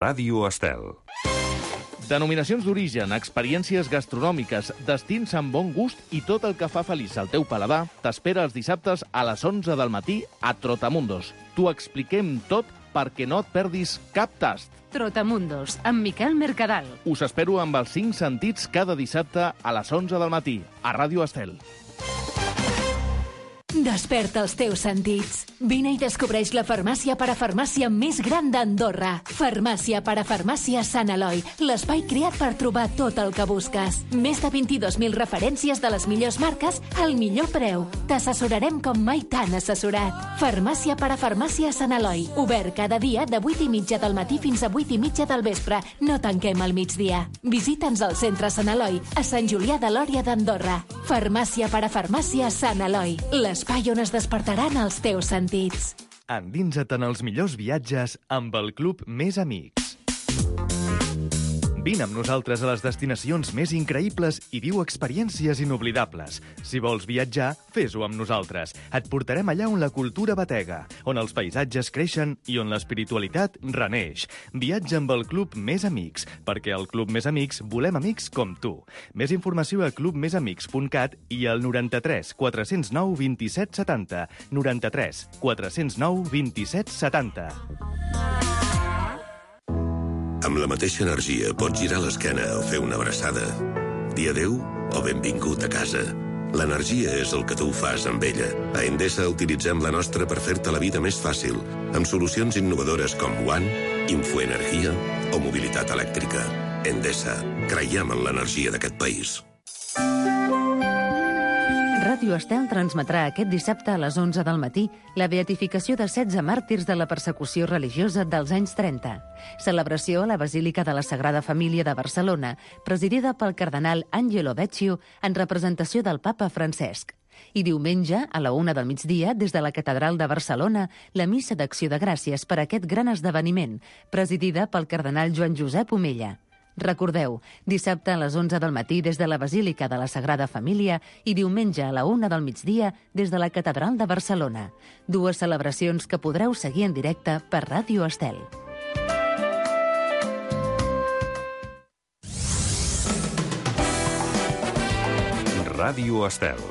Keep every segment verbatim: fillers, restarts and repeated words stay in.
Ràdio Estel. Denominacions d'origen, experiències gastronòmiques, destins amb bon gust i tot el que fa feliç al teu paladar t'espera els dissabtes a les onze del matí a Trotamundos. T'ho expliquem tot perquè no et perdis cap tast. Trotamundos, amb Miquel Mercadal. Us espero amb els cinc sentits cada dissabte a les onze del matí a Ràdio Estel. Desperta els teus sentits. Vine i descobreix la farmàcia parafarmàcia més gran d'Andorra. Farmàcia parafarmàcia Sant Eloi, l'espai creat per trobar tot el que busques. Més de vint-i-dos mil referències de les millors marques al millor preu. T'assessorarem com mai t'han assessorat. Farmàcia parafarmàcia Sant Eloi, obert cada dia de vuit i mitja del matí fins a vuit i mitja del vespre. No tanquem al migdia. Visita'ns al centre Sant Eloi, a Sant Julià de Lòria d'Andorra. Farmàcia parafarmàcia Sant Eloi, l'espai on es despertaran els teus sentits. Endinsa't en els millors viatges amb el Club Més Amics. Vine amb nosaltres a les destinacions més increïbles i viu experiències inoblidables. Si vols viatjar, fes-ho amb nosaltres. Et portarem allà on la cultura batega, on els paisatges creixen i on l'espiritualitat reneix. Viatja amb el Club Més Amics, perquè al Club Més Amics volem amics com tu. Més informació a club més amics punt cat i al noranta-tres quatre-cents nou vint-i-set setanta. noranta-tres quatre-cents nou vint-i-set setanta. Amb la mateixa energia pots girar l'esquena o fer una abraçada. Dir adéu o benvingut a casa. L'energia és el que tu fas amb ella. A Endesa utilitzem la nostra per fer-te la vida més fàcil, amb solucions innovadores com One, Infoenergia o mobilitat elèctrica. Endesa, creiem en l'energia d'aquest país. Ràdio Estel transmetrà aquest dissabte a les onze del matí la beatificació de setze màrtirs de la persecució religiosa dels anys trenta. Celebració a la Basílica de la Sagrada Família de Barcelona, presidida pel cardenal Angelo Becciu en representació del papa Francesc. I diumenge, a la una del migdia, des de la Catedral de Barcelona, la missa d'acció de gràcies per a aquest gran esdeveniment, presidida pel cardenal Joan Josep Omella. Recordeu, dissabte a les onze del matí des de la Basílica de la Sagrada Família i diumenge a la una del migdia des de la Catedral de Barcelona. Dues celebracions que podreu seguir en directe per Ràdio Estel. Ràdio Estel.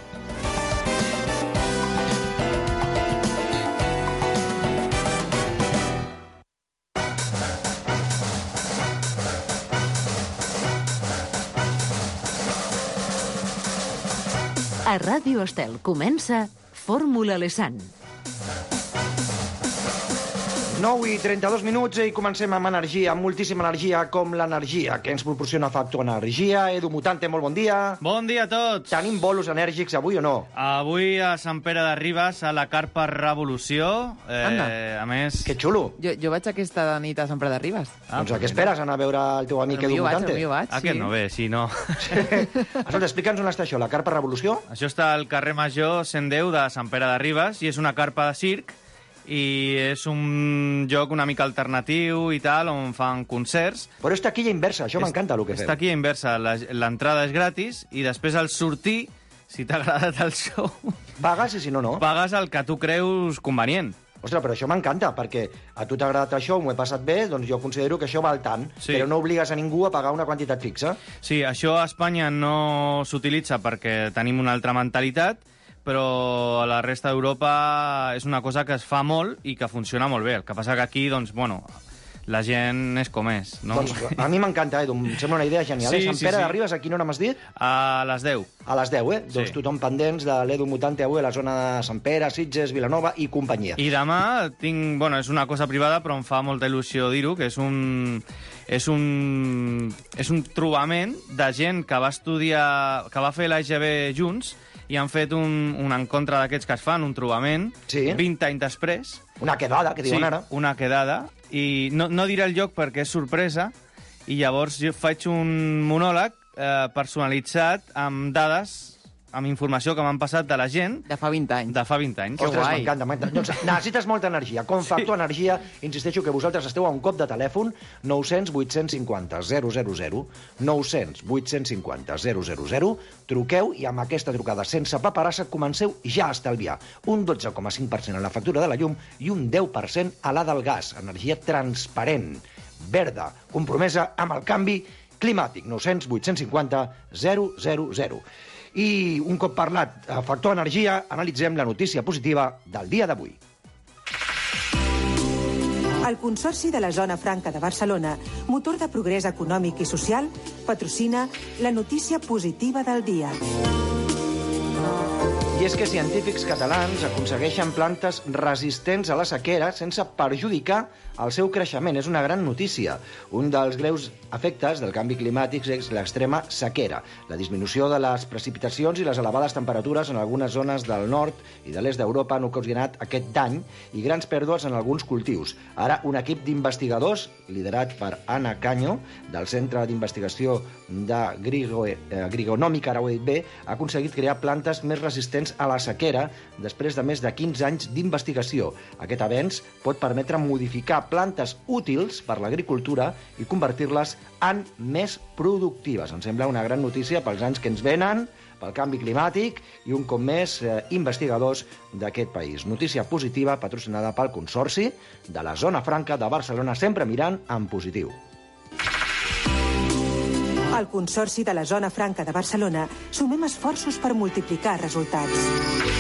A Ràdio Estel comença Fórmula Lesan. nou i trenta-dos minuts i comencem amb energia, amb moltíssima energia, com l'energia que ens proporciona Factor Energia. Edu Mutante, molt bon dia. Bon dia a tots. Tenim bolos enèrgics avui o no? Avui a Sant Pere de Ribes, a la Carpa Revolució. Eh, a més... Que xulo. Jo, jo vaig aquesta nit a Sant Pere de Ribes. Ah, doncs a què esperes, anar a veure el teu amic Edu Mutante? El meu vaig, Ah, que no ve, sí, no. Escolta, explica'ns on està això, la Carpa Revolució? Això està al carrer Major cent deu de Sant Pere de Ribes i és una carpa de circ i és un lloc una mica alternatiu i tal, on fan concerts. Però és taquilla inversa, això m'encanta el que fem. És taquilla inversa, l'entrada és gratis i després al sortir, si t'ha agradat el show... Pagues i si no, no. Pagues el que tu creus convenient. Ostres, però això m'encanta, perquè a tu t'ha agradat això, m'ho he passat bé, doncs jo considero que això val tant, sí. Però no obligues a ningú a pagar una quantitat fixa. Sí, això a Espanya no s'utilitza perquè tenim una altra mentalitat, però a la resta d'Europa és una cosa que es fa molt i que funciona molt bé. El que passa que aquí, doncs, bueno, la gent és com és, no? Doncs a mi m'encanta, Edu, em sembla una idea genial. Sí, eh? Sant sí, Pere sí. de Ribes, a quina hora m'has dit? A les deu. A les deu, eh? Sí. Doncs tothom pendents de l'Edu Mutante avui a la zona de Sant Pere, Sitges, Vilanova i companyia. I demà tinc... Bueno, és una cosa privada, però em fa molta il·lusió dir-ho, que és un... És un... És un trobament de gent que va estudiar... que va fer l'A G B junts i han fet un, un encontre d'aquests que es fan, un trobament, sí. vint anys després. Una quedada, que diuen sí, ara. una quedada. I no, no diré el lloc perquè és sorpresa, i llavors jo faig un monòleg eh, personalitzat amb dades, amb informació que m'han passat de la gent... De fa vint anys. De fa vint anys. Ostres, m'encanta, m'encanta. Doncs necessites molta energia. Com Factor sí. Energia, insisteixo que vosaltres esteu a un cop de telèfon nou-cents vuit-cents cinquanta zero zero zero, nou-cents vuit-cents cinquanta zero zero zero, truqueu i amb aquesta trucada sense paperassa comenceu ja a estalviar un dotze coma cinc per cent a la factura de la llum i un deu per cent a la del gas. Energia transparent. verda, compromesa amb el canvi climàtic. nou cents vuit cents cinquanta zero zero zero. I un cop parlat a Factor Energia, analitzem la notícia positiva del dia d'avui. El Consorci de la Zona Franca de Barcelona, motor de progrés econòmic i social, patrocina la notícia positiva del dia. I és que científics catalans aconsegueixen plantes resistents a la sequera sense perjudicar el seu creixement. És una gran notícia. Un dels greus efectes del canvi climàtic és l'extrema sequera, la disminució de les precipitacions i les elevades temperatures en algunes zones del nord i de l'est d'Europa han ocasionat aquest dany i grans pèrdues en alguns cultius. Ara, un equip d'investigadors, liderat per Anna Caño, del Centre d'Investigació de Grigonòmica Arauet B, ha aconseguit crear plantes més resistents a la sequera després de més de quinze anys d'investigació. Aquest avenç pot permetre modificar plantes útils per l'agricultura i convertir-les en més productives. Em sembla una gran notícia pels anys que ens venen, pel canvi climàtic i un cop més eh, investigadors d'aquest país. Notícia positiva patrocinada pel Consorci de la Zona Franca de Barcelona, sempre mirant en positiu. Al Consorci de la Zona Franca de Barcelona sumem esforços per multiplicar resultats.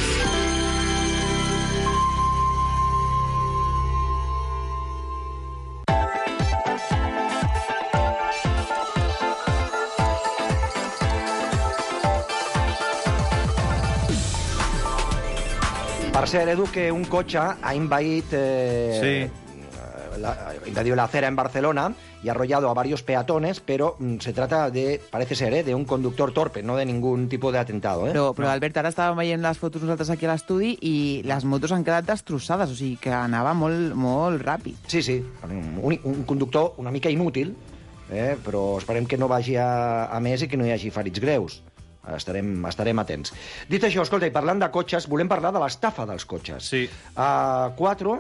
Per cert, Edu, que un cotxe ha envaït eh, Sí. la, invadió la acera en Barcelona y ha arrollado a varios peatones, pero mm, se trata de, parece ser, eh, de un conductor torpe, no de ningún tipo de atentado. Eh? Però, però no. Albert, ara estàvem veient les fotos nosaltres aquí a l'estudi i les motos han quedat destrossades, o sigui que anava molt, molt ràpid. Sí, sí, un, un conductor una mica inútil, eh, però esperem que no vagi a, a més i que no hi hagi ferits greus. Estarem, estarem atents. Dit això, escolta, i parlant de cotxes, volem parlar de l'estafa dels cotxes. Sí. A quatre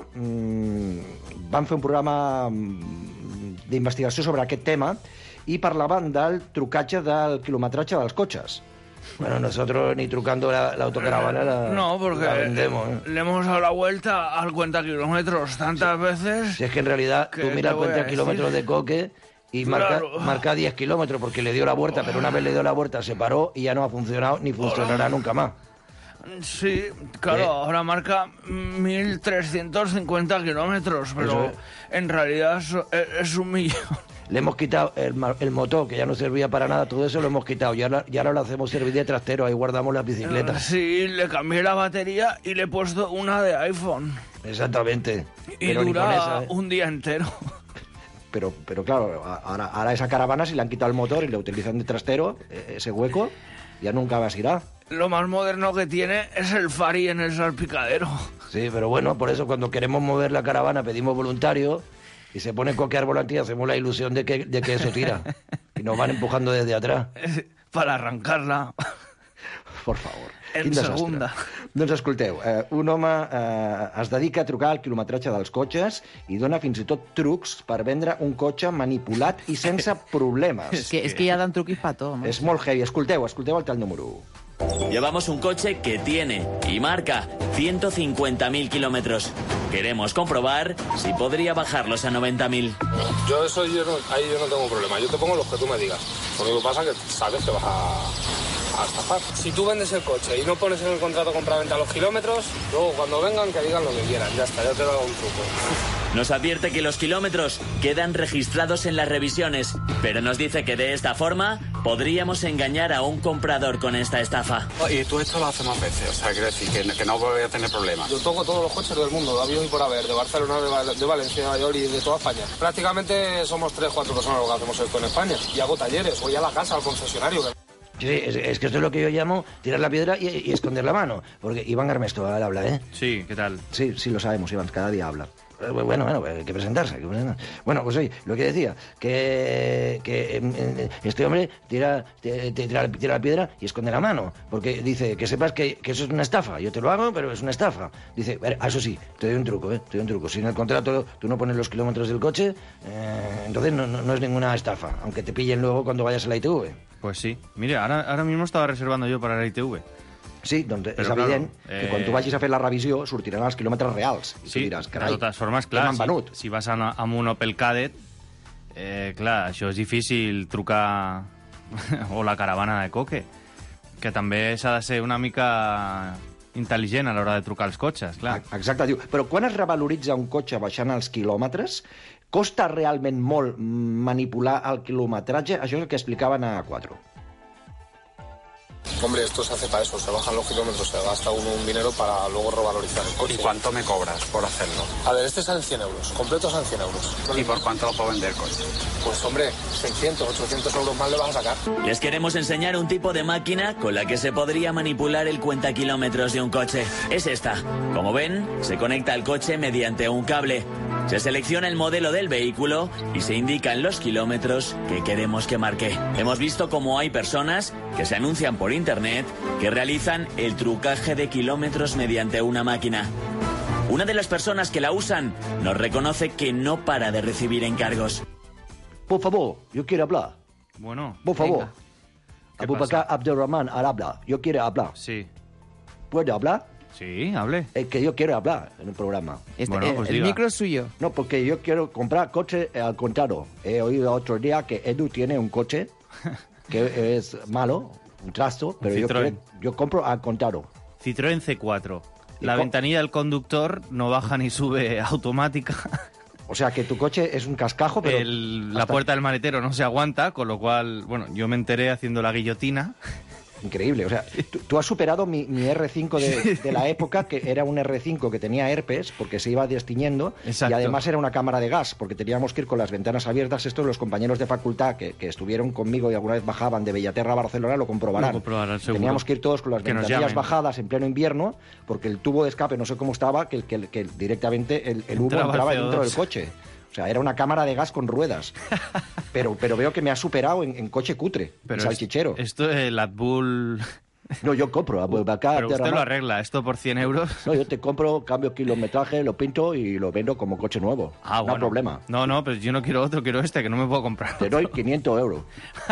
mmm, van fer un programa d'investigació sobre aquest tema i parlaven del trucatge del quilometratge dels cotxes. Bueno, nosotros ni trucando la, la autocaravana la, no, porque la vendemos. ¿eh? Le hemos dado la vuelta al cuenta kilómetros tantas sí. veces... Si es que en realidad tú miras cuenta kilómetros de coque y marca, claro. marca diez kilómetros porque le dio la vuelta, pero una vez le dio la vuelta se paró y ya no ha funcionado ni funcionará nunca más. Sí, claro, ¿Eh? ahora marca mil trescientos cincuenta kilómetros, pero es. en realidad es, es un millón. Le hemos quitado el, el motor, que ya no servía para nada, todo eso lo hemos quitado. Y ahora, y ahora lo hacemos servir de trastero, ahí guardamos las bicicletas. Sí, le cambié la batería y le he puesto una de iPhone. Exactamente. Y pero dura esa, ¿eh? un día entero. Pero, pero claro, ahora, ahora esa caravana, si le han quitado el motor y le utilizan de trastero, ese hueco, ya nunca más irá. Lo más moderno que tiene es el Fari en el salpicadero. Sí, pero bueno, por eso cuando queremos mover la caravana pedimos voluntarios y se pone coquear volante y hacemos la ilusión de que, de que eso tira. Y nos van empujando desde atrás. Para arrancarla. Por favor. En Quin desastre. segunda. Doncs escolteu, eh, un home eh, es dedica a trucar al quilometratge dels cotxes i dona fins i tot trucs per vendre un cotxe manipulat i sense problemes. És que, és que hi ha d'en truquis pa tot, home. És molt heavy. Escolteu, escolteu el tal número u. Llevamos un coche que tiene y marca ciento cincuenta mil kilómetros. Queremos comprobar si podría bajarlos a noventa mil. Yo eso yo no, ahí yo no tengo problema. Yo te pongo los que tú me digas. Lo único que pasa es que sabes que vas a, a estafar. Si tú vendes el coche y no pones en el contrato compraventa los kilómetros, luego cuando vengan que digan lo que quieran. Ya está, ya te he dado un truco. Nos advierte que los kilómetros quedan registrados en las revisiones, pero nos dice que de esta forma podríamos engañar a un comprador con esta estafa. Y tú esto lo haces más veces, o sea, quiero decir que, que no voy a tener problemas. Yo toco todos los coches del mundo, de avión y por haber, de Barcelona, de, Val de Valencia, de Valladolid, de toda España. Prácticamente somos tres, cuatro personas lo que hacemos esto en España. Y hago talleres, voy a la casa, al concesionario. Sí, es, es que esto es lo que yo llamo tirar la piedra y, y esconder la mano. Porque Iván Garmesto habla, ¿eh? Sí, ¿qué tal? Sí, sí, lo sabemos, Iván, cada día habla. Bueno, bueno, hay que presentarse, hay que presentarse. Bueno, pues oye, lo que decía, que, que eh, este hombre tira, tira, tira la piedra y esconde la mano, porque dice que sepas que, que eso es una estafa. Yo te lo hago, pero es una estafa. Dice, ah, eso sí, te doy un truco, ¿eh? Te doy un truco. Si en el contrato tú no pones los kilómetros del coche, eh, entonces no, no, no es ninguna estafa, aunque te pillen luego cuando vayas a la I T V. Pues sí. Mire, ahora, ahora mismo estaba reservando yo para la I T V. Sí, doncs Però, és evident claro, que eh... quan tu vagis a fer la revisió sortiran els quilòmetres reals. I sí, tu diràs, carai, de totes formes, clar, que m'han si, venut. si vas a, amb un Opel Kadett, Eh, clar, això és difícil trucar... o la caravana de Coque, que també s'ha de ser una mica intel·ligent a l'hora de trucar als cotxes, clar. Exacte, diu. Però quan es revaloritza un cotxe baixant els quilòmetres, costa realment molt manipular el quilometratge? Això és el que explicaven a quatre. Hombre, esto se hace para eso, se bajan los kilómetros, se gasta uno un dinero para luego revalorizar el coche. ¿Y cuánto me cobras por hacerlo? A ver, este sale cien euros, completo salen cien euros. ¿Y por cuánto lo puedo vender el coche? Pues hombre, seiscientos, ochocientos euros más le vas a sacar. Les queremos enseñar un tipo de máquina con la que se podría manipular el cuentakilómetros de un coche. Es esta. Como ven, se conecta al coche mediante un cable. Se selecciona el modelo del vehículo y se indican los kilómetros que queremos que marque. Hemos visto cómo hay personas que se anuncian por internet que realizan el trucaje de kilómetros mediante una máquina. Una de las personas que la usan nos reconoce que no para de recibir encargos. Por favor, yo quiero hablar. Bueno, Por favor. venga. ¿Qué Abubakar pasa? Abdurrahman al habla. Yo quiero hablar. Sí. ¿Puedo hablar? Sí, hable. Es que yo quiero hablar en el programa. Este, Bueno, eh, pues el diga. micro es suyo. No, porque yo quiero comprar coche al contado. He oído otro día que Edu tiene un coche que es malo, un trasto, pero yo, Citroën. quiero- yo compro al contado. Citroën C cuatro. La ¿Y co- ventanilla del conductor no baja ni sube automática. O sea, que tu coche es un cascajo, pero... El- la hasta- puerta del maletero no se aguanta, con lo cual, bueno, yo me enteré haciendo la guillotina. Increíble, o sea, tú, tú has superado mi, mi erre cinco de, de la época, que era un erre cinco que tenía herpes, porque se iba destiñendo, Exacto. y además era una cámara de gas, porque teníamos que ir con las ventanas abiertas. Estos los compañeros de facultad que, que estuvieron conmigo y alguna vez bajaban de Bellaterra a Barcelona lo comprobarán. Lo comprobarán, seguro. Teníamos que ir todos con las Que nos ventanillas llamen. bajadas en pleno invierno, porque el tubo de escape, no sé cómo estaba, que, que, que directamente el, el humo Entraba el entraba C O dos. dentro del coche. O sea, era una cámara de gas con ruedas. Pero, pero veo que me ha superado en, en coche cutre, Pero en salchichero. es- Esto, el Adbull... No, yo compro. Abubakar Pero usted Abdurrahman. lo arregla, esto por cien euros. No, yo te compro, cambio kilometraje, lo pinto y lo vendo como coche nuevo. Ah, no bueno. hay problema. No, no, pero yo no quiero otro, quiero este, que no me puedo comprar. Te doy quinientos euros.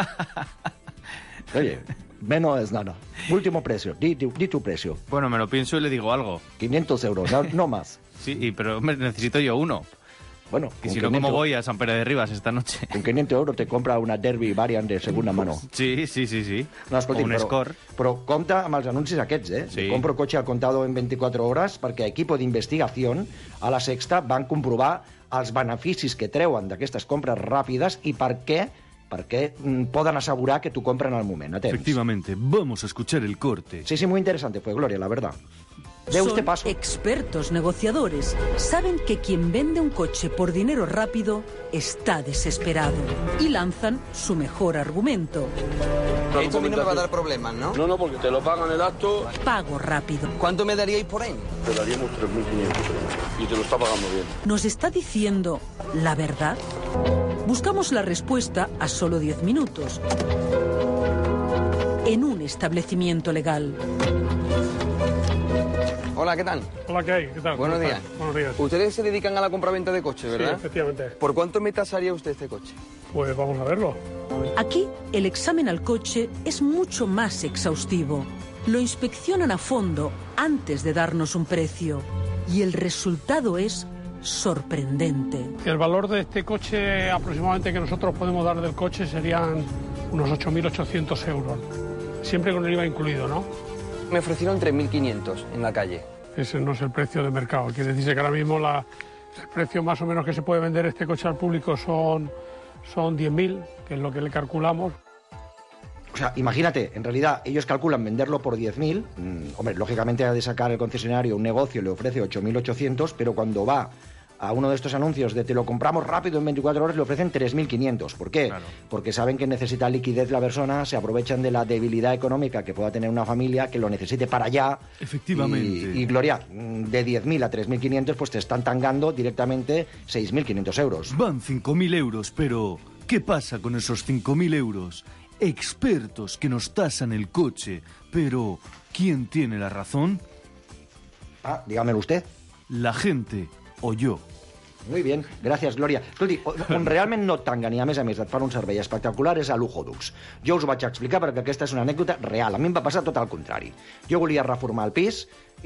Oye, menos es nada. Último precio, di, di- di tu precio. Bueno, me lo pienso y le digo algo. quinientos euros, no, no más. Sí, y- pero hombre, necesito yo uno. Bueno, Y con si no, ¿cómo quinientos voy a San Pere de Ribas esta noche? Con quinientos euros te compra una Derby Variant de segunda mano. Sí, sí, sí, sí. No, escolti, O un però, Score. però compte amb els anuncis aquests, eh? Sí. Compro cotxe al contado en veinticuatro horas perquè equipo d'investigació a la Sexta van comprovar els beneficis que treuen d'aquestes compres ràpides i per què perquè mm, poden assegurar que tu compren al moment. A temps. Efectivamente, vamos a escuchar el corte. Sí, sí, muy interesante fue, Gloria, la verdad. De usted Son paso. expertos negociadores. Saben que quien vende un coche por dinero rápido está desesperado y lanzan su mejor argumento. Esto a mí no me va a dar problemas, ¿no? No, no, porque te lo pagan el acto. Pago rápido. ¿Cuánto me daríais por él? Te daríamos tres mil quinientos y te lo está pagando bien. ¿Nos está diciendo la verdad? Buscamos la respuesta a solo diez minutos. En un establecimiento legal. Hola, ¿qué tal? Hola, ¿qué hay? ¿Qué tal? Buenos ¿Cómo días. estás? Buenos días. Ustedes se dedican a la compraventa de coches, ¿verdad? Sí, efectivamente. ¿Por cuánto me tasaría usted este coche? Pues vamos a verlo. Aquí el examen al coche es mucho más exhaustivo. Lo inspeccionan a fondo antes de darnos un precio. Y el resultado es sorprendente. El valor de este coche aproximadamente que nosotros podemos dar del coche serían unos ocho mil ochocientos euros. Siempre con el I V A incluido, ¿no? Me ofrecieron tres mil quinientos en la calle. Ese no es el precio de mercado. Quiere decirse que ahora mismo la, el precio más o menos que se puede vender este coche al público son, son diez mil, que es lo que le calculamos. O sea, imagínate, en realidad ellos calculan venderlo por diez mil. Mm, hombre, lógicamente ha de sacar el concesionario un negocio, le ofrece ocho mil ochocientos, pero cuando va a uno de estos anuncios de te lo compramos rápido en veinticuatro horas, le ofrecen tres mil quinientos. ¿Por qué? Claro. Porque saben que necesita liquidez la persona, se aprovechan de la debilidad económica que pueda tener una familia, que lo necesite para allá. Efectivamente. Y, y Gloria, mm, de diez mil a tres mil quinientos, pues te están tangando directamente seis mil quinientos euros. Van cinco mil euros, pero ¿qué pasa con esos cinco mil euros? Expertos que nos tasan el coche, pero ¿quién tiene la razón? Ah, dígamelo usted. La gente o yo. Muy bien, gràcies, Glòria. Escolti, on realment no et tanquen i a més a més et fan un servei espectacular és a Lujo Dux. Jo us ho vaig explicar perquè aquesta és una anècdota real. A mi em va passar tot al contrari. Jo volia reformar el pis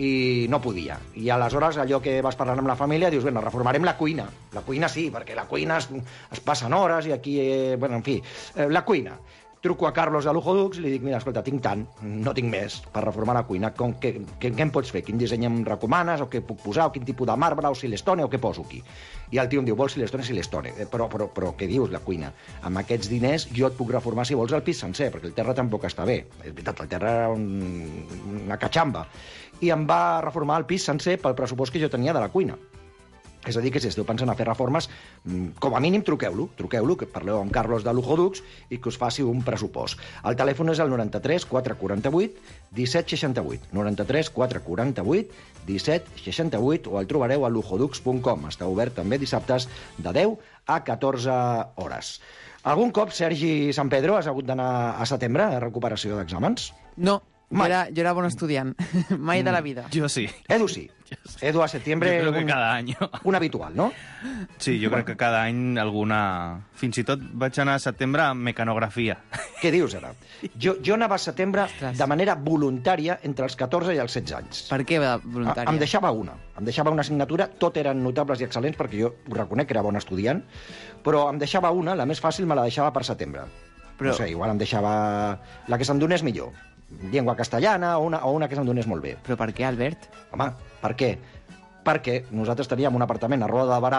i no podia. I aleshores allò que vas parlant amb la família dius, bueno, reformarem la cuina. La cuina sí, perquè la cuina es, es passen hores i aquí, eh, bueno, en fi, eh, la cuina. Truco a Carlos de Lujo Dux i li dic, mira, escolta, tinc tant, no tinc més per reformar la cuina. Com, què, què, què em pots fer? Quin disseny em recomanes? O què puc posar? O quin tipus de marbre? O silestone? O què poso aquí? I el tio em diu, vols silestone? Silestone. Eh, però, però, però què dius, la cuina? Amb aquests diners jo et puc reformar, si vols, el pis sencer, perquè el terra tampoc està bé. És veritat, el terra era un, una catxamba. I em va reformar el pis sencer pel pressupost que jo tenia de la cuina. És a dir, que si esteu pensant a fer reformes, com a mínim truqueu-lo, truqueu-lo, que parleu amb Carlos de Lujo Dux i que us faci un pressupost. El telèfon és el noranta-tres quatre quaranta-vuit disset seixanta-vuit, noranta-tres quatre quaranta-vuit disset seixanta-vuit, o el trobareu a lujodux punt com. Està obert també dissabtes de deu a catorze hores. Algun cop, Sergi San Pedro, has hagut d'anar a setembre a recuperació d'exàmens? No. Jo era, yo era bon estudiant. Mai de la vida. Jo sí. Edu sí. Edu a septiembre... Jo crec que un, cada any. Un habitual, no? Sí, jo crec que cada any alguna... Fins i tot vaig anar a setembre amb mecanografia. Què dius, ara? Jo, jo anava a setembre de manera voluntària entre els catorze i els setze anys. Per què voluntària? Em deixava una. Em deixava una assignatura, tot eren notables i excel·lents, perquè jo ho reconec que era bon estudiant, però em deixava una, la més fàcil me la deixava per setembre. Però... No sé, igual em deixava... La que se'm donés millor. Llengua castellana o una, o una que se'm donés molt bé. Però per què, Albert? Home, per què? Perquè nosaltres teníem un apartament a Roda de Barà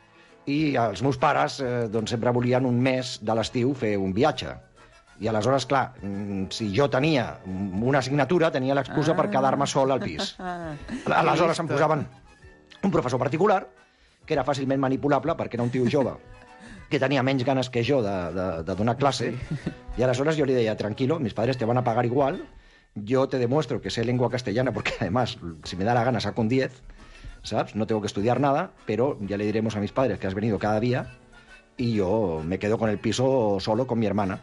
i els meus pares eh, doncs sempre volien un mes de l'estiu fer un viatge. I aleshores, clar, si jo tenia una assignatura, tenia l'excusa ah. per quedar-me sol al pis. Aleshores em posaven un professor particular, que era fàcilment manipulable, perquè era un tio jove, que tenia menys ganes que jo de, de, de donar clase, sí. Y aleshores yo le decía, tranquilo, mis padres te van a pagar igual, yo te demuestro que sé lengua castellana, porque además, si me da la gana, saco un diez, ¿sabes? No tengo que estudiar nada, pero ya le diremos a mis padres que has venido cada día, y yo me quedo con el piso solo con mi hermana.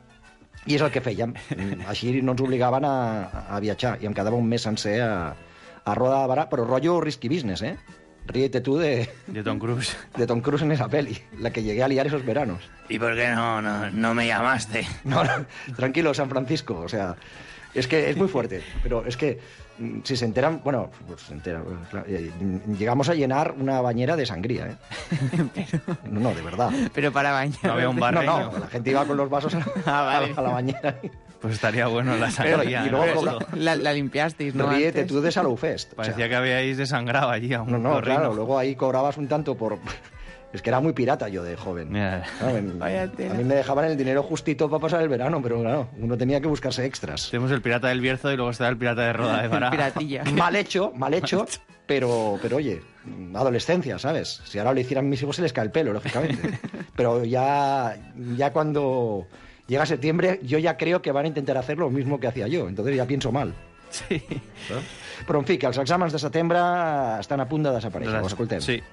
I és el que fèiem. Així no ens obligaven a, a viatjar, i em quedava un mes sencer a, a Roda de Barà, però rotllo risky business, ¿eh? Ríete tú de... De Tom Cruise. De Tom Cruise en esa peli, la que llegué a liar esos veranos. ¿Y por qué no, no, no me llamaste? No, no, tranquilo, San Francisco, o sea, es que es muy fuerte, pero es que si se enteran, bueno, pues se enteran, claro, llegamos a llenar una bañera de sangría, ¿eh? Pero... No, no, de verdad. Pero para bañar. No había un barreño. No, no, la gente iba con los vasos a, ah, vale. a, a la bañera. Pues estaría bueno la sangría. Y luego ¿no? la, la limpiasteis, ¿no? Ríete antes? tú de Salou Fest. Parecía o sea, que habíais desangrado allí a un No, no, corrino. claro, luego ahí cobrabas un tanto por... Es que era muy pirata yo de joven. Yeah. ¿No? A mí me dejaban el dinero justito para pasar el verano, pero claro, uno tenía que buscarse extras. Tenemos el pirata del Bierzo y luego está el pirata de Roda de Bará. Piratilla. Mal hecho, mal hecho, pero, pero oye, adolescencia, ¿sabes? Si ahora lo hicieran mis hijos se les cae el pelo, lógicamente. Pero ya, ya cuando llega septiembre, yo ya creo que van a intentar hacer lo mismo que hacía yo, entonces ya pienso mal. Sí. ¿No? Però, en fi, que els exàmens de setembre estan a punt de desaparèixer, ho escoltem. Sí.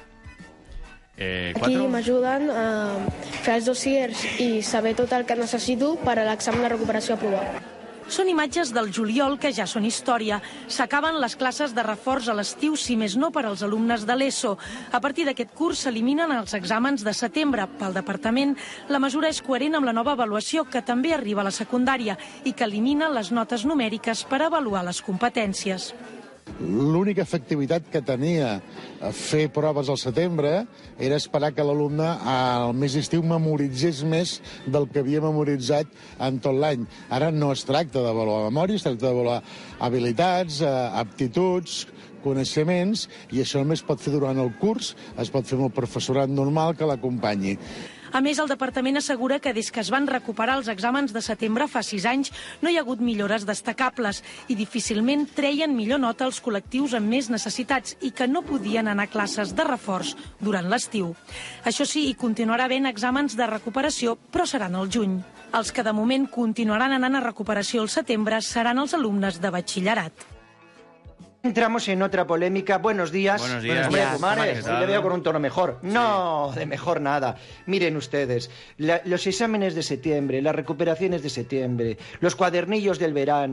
Eh, Aquí m'ajuden a fer els dossiers i saber tot el que necessito per a l'examen de recuperació aprovat. Són imatges del juliol que ja són història. S'acaben les classes de reforç a l'estiu, si més no per als alumnes de l'ESO. A partir d'aquest curs s'eliminen els exàmens de setembre. Pel departament, la mesura és coherent amb la nova avaluació que també arriba a la secundària i que elimina les notes numèriques per avaluar les competències. L'única efectivitat que tenia fer proves al setembre era esperar que l'alumne al mes d'estiu memoritzés més del que havia memoritzat en tot l'any. Ara no es tracta d'avaluar memòria, es tracta d'avaluar habilitats, aptituds, coneixements, i això només es pot fer durant el curs, es pot fer amb el professorat normal que l'acompanyi. A més, el departament assegura que des que es van recuperar els exàmens de setembre fa sis anys no hi ha hagut millores destacables i difícilment treien millor nota els col·lectius amb més necessitats i que no podien anar a classes de reforç durant l'estiu. Això sí, hi continuarà havent exàmens de recuperació, però seran al juny. Els que de moment continuaran anant a recuperació al setembre seran els alumnes de batxillerat. Entramos en otra polémica. Buenos días. Buenos días. Hombre, Pumares, hoy le veo con un tono mejor. Sí. No, de mejor nada. Miren ustedes, la, los exámenes de septiembre, las recuperaciones de septiembre, los cuadernillos del verano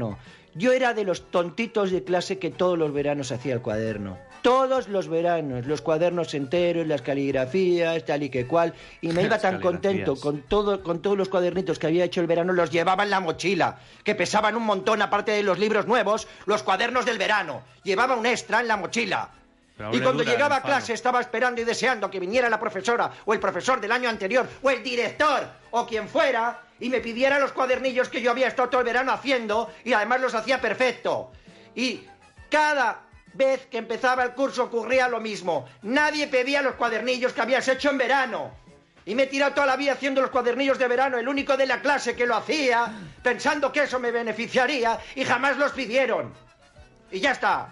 Yo era de los tontitos de clase que todos los veranos hacía el cuaderno. Todos los veranos, los cuadernos enteros, las caligrafías, tal y que cual. Y me iba tan contento con, todo, con todos los cuadernitos que había hecho el verano, los llevaba en la mochila, que pesaban un montón, aparte de los libros nuevos, los cuadernos del verano. Llevaba un extra en la mochila. Y cuando llegaba a clase estaba esperando y deseando que viniera la profesora o el profesor del año anterior o el director o quien fuera y me pidiera los cuadernillos que yo había estado todo el verano haciendo y además los hacía perfecto. Y cada vez que empezaba el curso ocurría lo mismo. Nadie pedía los cuadernillos que habías hecho en verano. Y me he tirado toda la vida haciendo los cuadernillos de verano, el único de la clase que lo hacía, pensando que eso me beneficiaría y jamás los pidieron. Y ya está.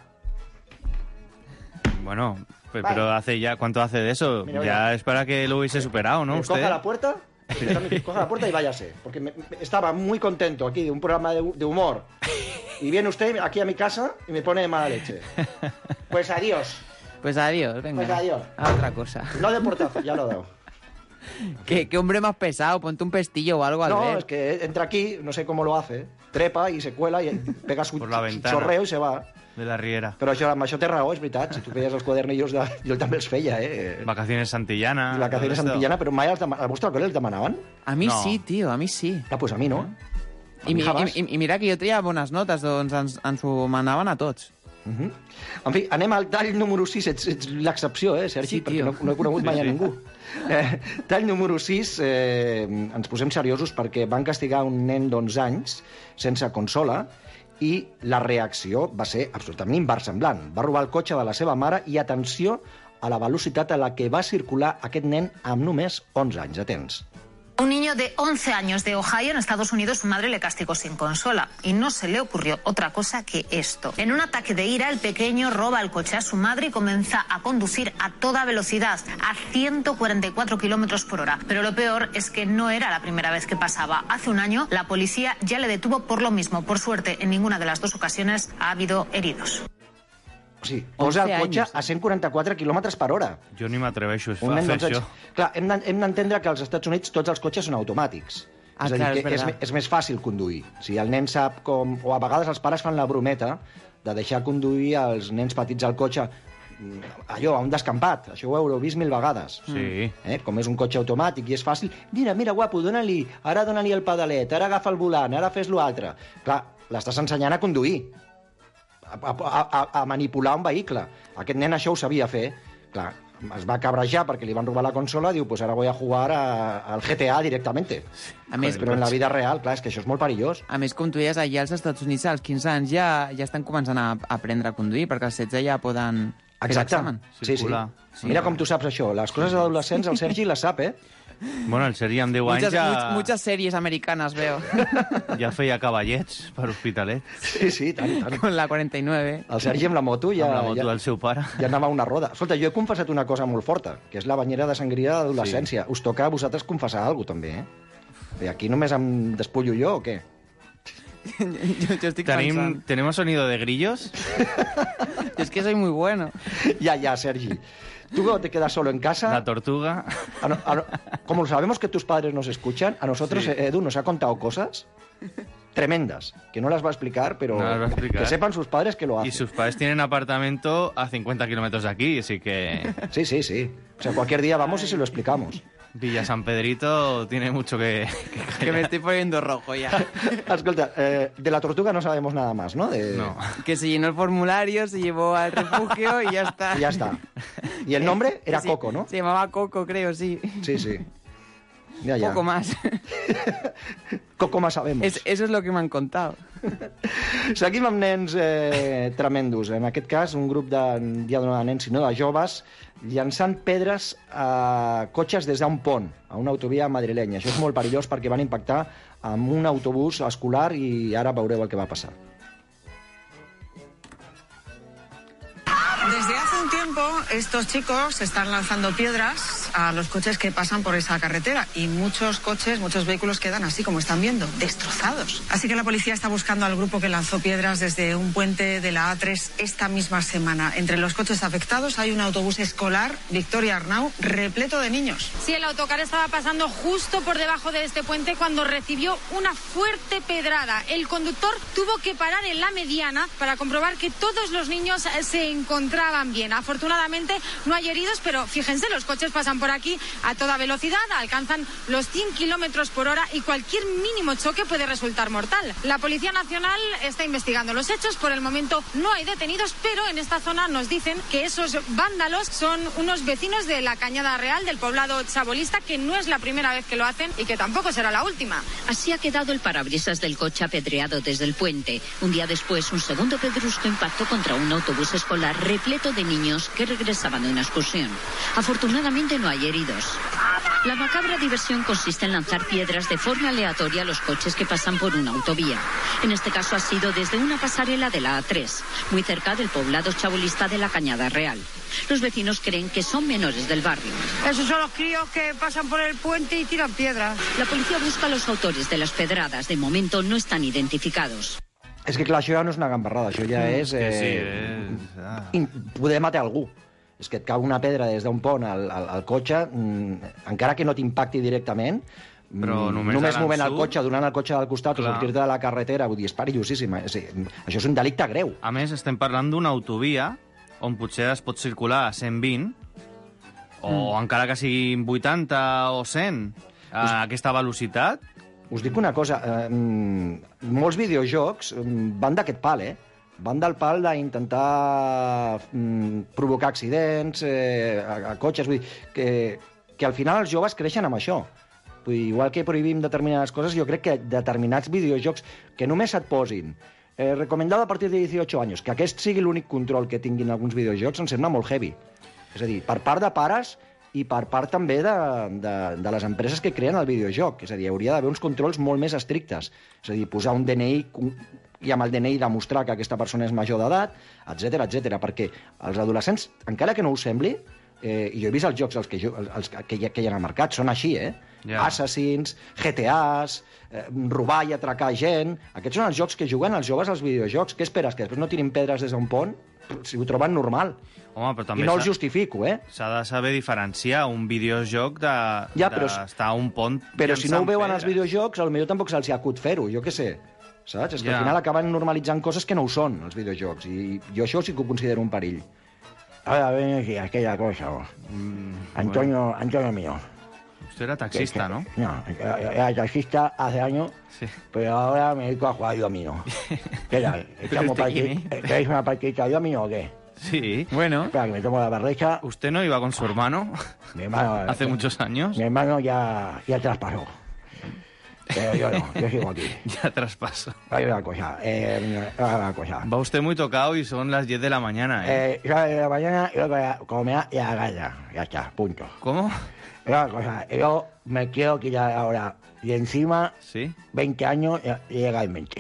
Bueno, pero Vale. hace ya, ¿cuánto hace de eso? Mira, ya mira. es para que lo hubiese superado, ¿no? Eh, Usted. Coja la puerta, coja la puerta y váyase. Porque me- me- estaba muy contento aquí de un programa de, de humor. Y viene usted aquí a mi casa y me pone de mala leche. Pues adiós. Pues adiós, venga. Pues adiós. A otra cosa. No de portazo, ya lo he dado. ¿Qué, qué hombre más pesado, ponte un pestillo o algo al No, ver. es que entra aquí, no sé cómo lo hace, trepa i se cuela i pega su, Por la su ventana. xorreo i se va. De la Riera. Però això, amb això té raó, és veritat. Si tu feies els quadernillos, de... jo també els feia, eh? Vacaciones Santillana. I vacaciones todo esto. Santillana, però mai els demanaven. ¿A vostre col·le els demanaven? A mi No. sí, tio, a mi sí. Ah, pues a mi no. I, mi, i, i, I mira que jo treia bones notes, doncs ens, ens ho manaven a tots. Uh -huh. En fi, anem al tall número sis. Ets, ets l'excepció, eh, Sergi? Sí, perquè tio. no, no he conegut mai Sí, a sí. ningú. Eh, tall número sis, eh, ens posem seriosos perquè van castigar un nen d'onze anys sense consola i la reacció va ser absolutament inversemblant. Va robar el cotxe de la seva mare i atenció a la velocitat a la que va circular aquest nen amb només onze anys. Atents. Un niño de once años de Ohio, en Estados Unidos, su madre le castigó sin consola y no se le ocurrió otra cosa que esto. En un ataque de ira, el pequeño roba el coche a su madre y comienza a conducir a toda velocidad, a ciento cuarenta y cuatro kilómetros por hora. Pero lo peor es que no era la primera vez que pasaba. Hace un año, la policía ya le detuvo por lo mismo. Por suerte, en ninguna de las dos ocasiones ha habido heridos. O sigui, posa el onze cotxe anys. a cent quaranta-quatre quilòmetres per hora. Jo ni m'atreveixo a Un nen fer d'onze això. anys. Clar, hem d'en- hem d'entendre que als Estats Units tots els cotxes són automàtics. Ah, és a dir, clar, que és és, verdad. me- és més fàcil conduir. Si el nen sap com... O a vegades els pares fan la brometa de deixar conduir els nens petits al cotxe mm, allò, a un descampat. Això ho heu vist mil vegades. Sí. Eh? Com és un cotxe automàtic i és fàcil. Mira, mira, guapo, dóna-li, ara dóna-li el pedalet, ara agafa el volant, ara fes l'altre. Clar, l'estàs ensenyant a conduir, a, a, a, a manipular un vehicle. Aquest nen això ho sabia fer. Clar, es va cabrejar perquè li van robar la consola, diu, pues ahora voy a jugar a, al G T A directamente. A més, Però en la vida real, clar, és que això és molt perillós. A més, com tu deies, allà als Estats Units als quinze anys ja, ja estan començant a aprendre a conduir, perquè als setze ja poden fer Exacte. l'examen. Sí, sí. Circular. Mira com tu saps això. Les coses adolescents, el Sergi les sap, eh? Bueno, el Sergi amb deu anys Muchas, ja, much- muchas series americanas veo. ja feia cavallets per Hospitalet. Sí, sí, tant, tant. Con la cuarenta y nueve. El Sergi amb la moto ja... Amb la moto ja... del seu pare. Ja anava a una roda. Escolta, jo he confessat una cosa molt forta, que és la banyera de sangria d'adolescència. Sí. Us toca a vosaltres confessar alguna cosa, també, eh? Bé, aquí només em despullo jo, o què? yo, yo estoy Tenim, pensando. ¿Tenemos sonido de grillos? Yo es que soy muy bueno. Ya, ya, Sergi. Tú cuando te quedas solo en casa... La tortuga. A no- a no- como sabemos que tus padres nos escuchan, a nosotros Sí. Edu nos ha contado cosas tremendas, que no las va a explicar, pero No las va a explicar. que sepan sus padres que lo hacen. Y sus padres tienen apartamento a cincuenta kilómetros de aquí, así que Sí, sí, sí. O sea, cualquier día vamos y se lo explicamos. Villa San Pedrito tiene mucho que... que Que me estoy poniendo rojo ya. Escolta, eh, de la tortuga no sabemos nada más, ¿no? De... No. Que se llenó el formulario, se llevó al refugio y ya está. Y ya está. Y el nombre era Sí, Coco, ¿no? Se llamaba Coco, creo, sí. Sí, sí. Ya, ya. Poco más. Coco más sabemos. Es- eso es lo que me han contado. Seguim amb nens eh, tremendos. En aquest cas, un grup de, ja no de nens, sinó de joves, llançant pedres a cotxes des d'un pont, a una autovia madrilenya. Això és molt perillós perquè van impactar amb un autobús escolar i ara veureu el que va passar. Desde hace un tiempo estos chicos están lanzando piedras peatonales a los coches que pasan por esa carretera y muchos coches, muchos vehículos quedan así como están viendo, destrozados. Así que la policía está buscando al grupo que lanzó piedras desde un puente de la A tres esta misma semana. Entre los coches afectados hay un autobús escolar, Victoria Arnau, repleto de niños. Sí, el autocar estaba pasando justo por debajo de este puente cuando recibió una fuerte pedrada. El conductor tuvo que parar en la mediana para comprobar que todos los niños se encontraban bien. Afortunadamente no hay heridos, pero fíjense, los coches pasan por aquí a toda velocidad, alcanzan los cien kilómetros por hora y cualquier mínimo choque puede resultar mortal. La Policía Nacional está investigando los hechos. Por el momento no hay detenidos, pero en esta zona nos dicen que esos vándalos son unos vecinos de la Cañada Real, del poblado chabolista, que no es la primera vez que lo hacen y que tampoco será la última. Así ha quedado el parabrisas del coche apedreado desde el puente. Un día después, un segundo pedrusco impactó contra un autobús escolar repleto de niños que regresaban de una excursión. Afortunadamente no hay heridos. La macabra diversión consiste en lanzar piedras de forma aleatoria a los coches que pasan por una autovía. En este caso ha sido desde una pasarela de la A tres, muy cerca del poblado chabolista de la Cañada Real. Los vecinos creen que son menores del barrio. Esos son los críos que pasan por el puente y tiran piedras. La policía busca a los autores de las pedradas. De momento no están identificados. És que clar, això ja no és una gambarrada, això ja és... Eh, sí, és... Ah. Poder matar algú. És que et cau una pedra des d'un pont al, al, al cotxe, mm, encara que no t'impacti directament, però només, només movent el cotxe, donant el cotxe al costat clar. O sortir-te de la carretera, vull dir, és perillosíssim. És, això és un delicte greu. A més, estem parlant d'una autovia on potser es pot circular a cent vint, o mm. encara que siguin vuitanta o cent, a Us... aquesta velocitat. Us dic una cosa, eh, molts videojocs van d'aquest pal, eh? Van del pal d'intentar mm, provocar accidents eh, a, a cotxes, vull dir, que, que al final els joves creixen amb això. Vull dir, igual que prohibim determinades coses, jo crec que determinats videojocs que només et posin eh, recomendado a partir de dieciocho anys, que aquest sigui l'únic control que tinguin alguns videojocs, em sembla molt heavy. És a dir, per part de pares i per part també de, de, de les empreses que creen el videojoc. És a dir, hauria d'haver uns controls molt més estrictes. És a dir, posar un D N I i amb el D N I demostrar que aquesta persona és major d'edat, etcètera, etcètera, perquè els adolescents, encara que no ho sembli, eh, i jo he vist els jocs els que, jo, els que, hi ha, que hi ha al mercat, són així, eh? Yeah. Assassins, G T As, eh, robar i atracar gent... Aquests són els jocs que juguen els joves als videojocs. Què esperes, que després no tirin pedres des d'un pont? Si ho troben normal. Home, però també I no els justifico, eh? S'ha de saber diferenciar un videojoc de, ja, de estar a un pont... Però si no ho veuen els videojocs, potser tampoc se'ls acut fer-ho, jo què sé. Saps? És que ja. Al final acaben normalitzant coses que no ho són, els videojocs. I jo això sí que ho considero un perill. Ahora ven aquí, aquella cosa. Mm, Antonio, bueno. Antonio mío. Usted era taxista, ¿no? No, era taxista hace años, sí. Pero ahora me dedico a jugar a domino. ¿Qué tal? ¿Queréis una partidita de domino o qué? Sí. Bueno. Espera, que me tomo la berrecha. ¿Usted no iba con su hermano? Mi hermano... ¿Hace muchos años? Mi hermano ya, ya traspasó. Pero yo no, yo sigo aquí. Ya traspaso. Hay una cosa, eh, una cosa. Va usted muy tocado y son las diez de la mañana, ¿eh? Eh, yo de la mañana, yo como me da la gana, ya está, punto. ¿Cómo? Una cosa, yo me quiero quitar ahora de encima ¿sí? veinte años legalmente.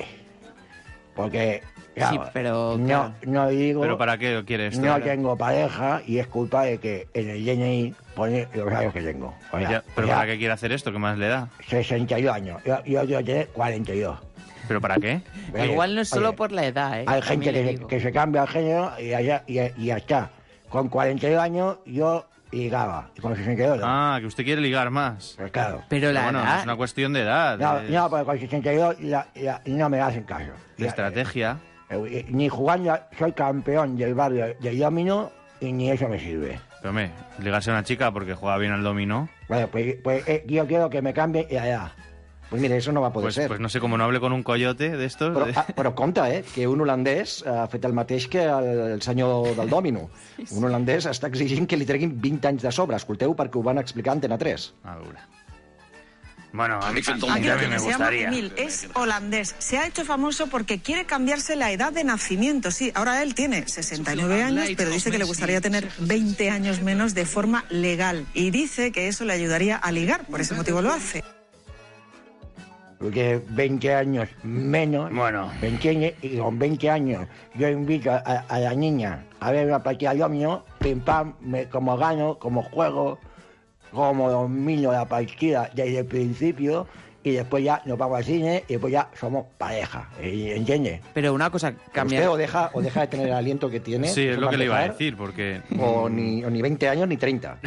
Porque, claro, sí, pero, no, claro. no digo... ¿Pero para qué quiere esto? No tengo pareja y es culpa de que en el D N I pone los años que tengo. O sea, ya, ¿pero o sea, para qué quiere hacer esto? ¿Qué más le da? sesenta y dos años. Yo, yo quiero tener cuarenta y dos. ¿Pero para qué? Oye, igual no es solo oye, por la edad, ¿eh? Hay gente que se, que se cambia el género y, allá, y, y ya está. Con cuarenta y dos años yo ligaba. Y con sesenta y dos... Ah, que usted quiere ligar más. Pues claro. Pero la bueno, edad... no es una cuestión de edad. No, es... no, porque con sesenta y dos la, la, no me hacen caso. De ya, estrategia. Eh, ni jugando, soy campeón del barrio del dominó y ni eso me sirve. Pero hombre, ligarse a una chica porque juega bien al dominó. Bueno, pues, pues eh, yo quiero que me cambie la edad. Pues mire, eso no va a poder pues, ser. Pues no sé, como no hable con un coyote de estos... Però, de... ah, però compte, eh, que un holandès ha fet el mateix que el, el senyor del dòmino. Un holandès està exigint que li treguin vint anys de sobre. Escolteu, perquè ho van explicar a Antena tres. A veure... Bueno, a mí, a mí, a mí me gustaría. Emil, es holandés. Se ha hecho famoso porque quiere cambiarse la edad de nacimiento. Sí, ahora él tiene sesenta y nueve años, pero dice que le gustaría tener veinte años menos de forma legal. Y dice que eso le ayudaría a ligar. Por ese motivo lo hace. Porque veinte años menos, bueno, veinte, y con veinte años yo invito a, a la niña a ver una partida de dominó, pim pam, me, como gano, como juego, como los niños de la partida desde el principio, y después ya nos vamos al cine y después ya somos pareja, ¿entiende? Pero una cosa, cambia... Usted o deja, o deja de tener el aliento que tiene. Sí, es lo que le iba a empezar, decir, porque... O ni, o ni veinte años ni treinta.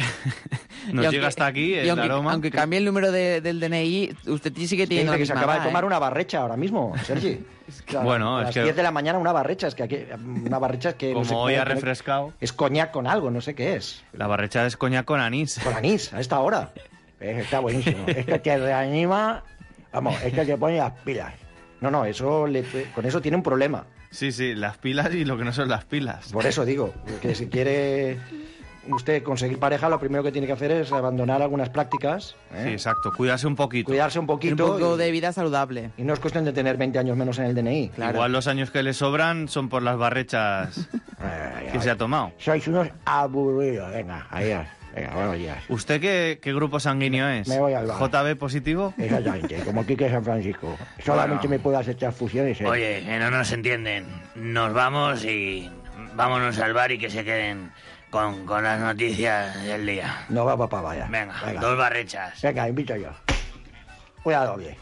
Nos aunque, llega hasta aquí el y aunque, aroma. Aunque cambie el número de, del D N I, usted sí que tiene Dice la que se misma acaba edad, de tomar ¿eh? una barrecha ahora mismo, Sergi. Claro, Bueno, a es las que- diez de la mañana una barrecha, es que aquí, una barrecha es que... Como no se hoy puede ha poner- refrescado. Es coñac con algo, no sé qué es. La barrecha es coñac con anís. Con anís, a esta hora. Eh, Está buenísimo. Es que te reanima, vamos, es que te pone las pilas. No, no, eso le- con eso tiene un problema. Sí, sí, las pilas y lo que no son las pilas. Por eso digo, que si quiere usted conseguir pareja, lo primero que tiene que hacer es abandonar algunas prácticas. ¿eh? Sí, exacto, cuidarse un poquito. Cuidarse un poquito. Un poco y, de vida saludable. y no es cuestión de tener veinte años menos en el D N I. Claro. Igual los años que le sobran son por las barrechas que se ha tomado. Sois unos aburridos. Venga, adiós. Venga, buenos días. ¿Usted qué, qué grupo sanguíneo es? Me voy al bar. ¿J B positivo? Exactamente, como Quique San Francisco. Solamente Bueno. me puedo hacer transfusiones. ¿eh? Oye, que no nos entienden. Nos vamos y vámonos al bar y que se queden con, con las noticias del día. No va papá, vaya. Venga, Venga. dos barrechas. Venga, invito yo. Cuidado bien.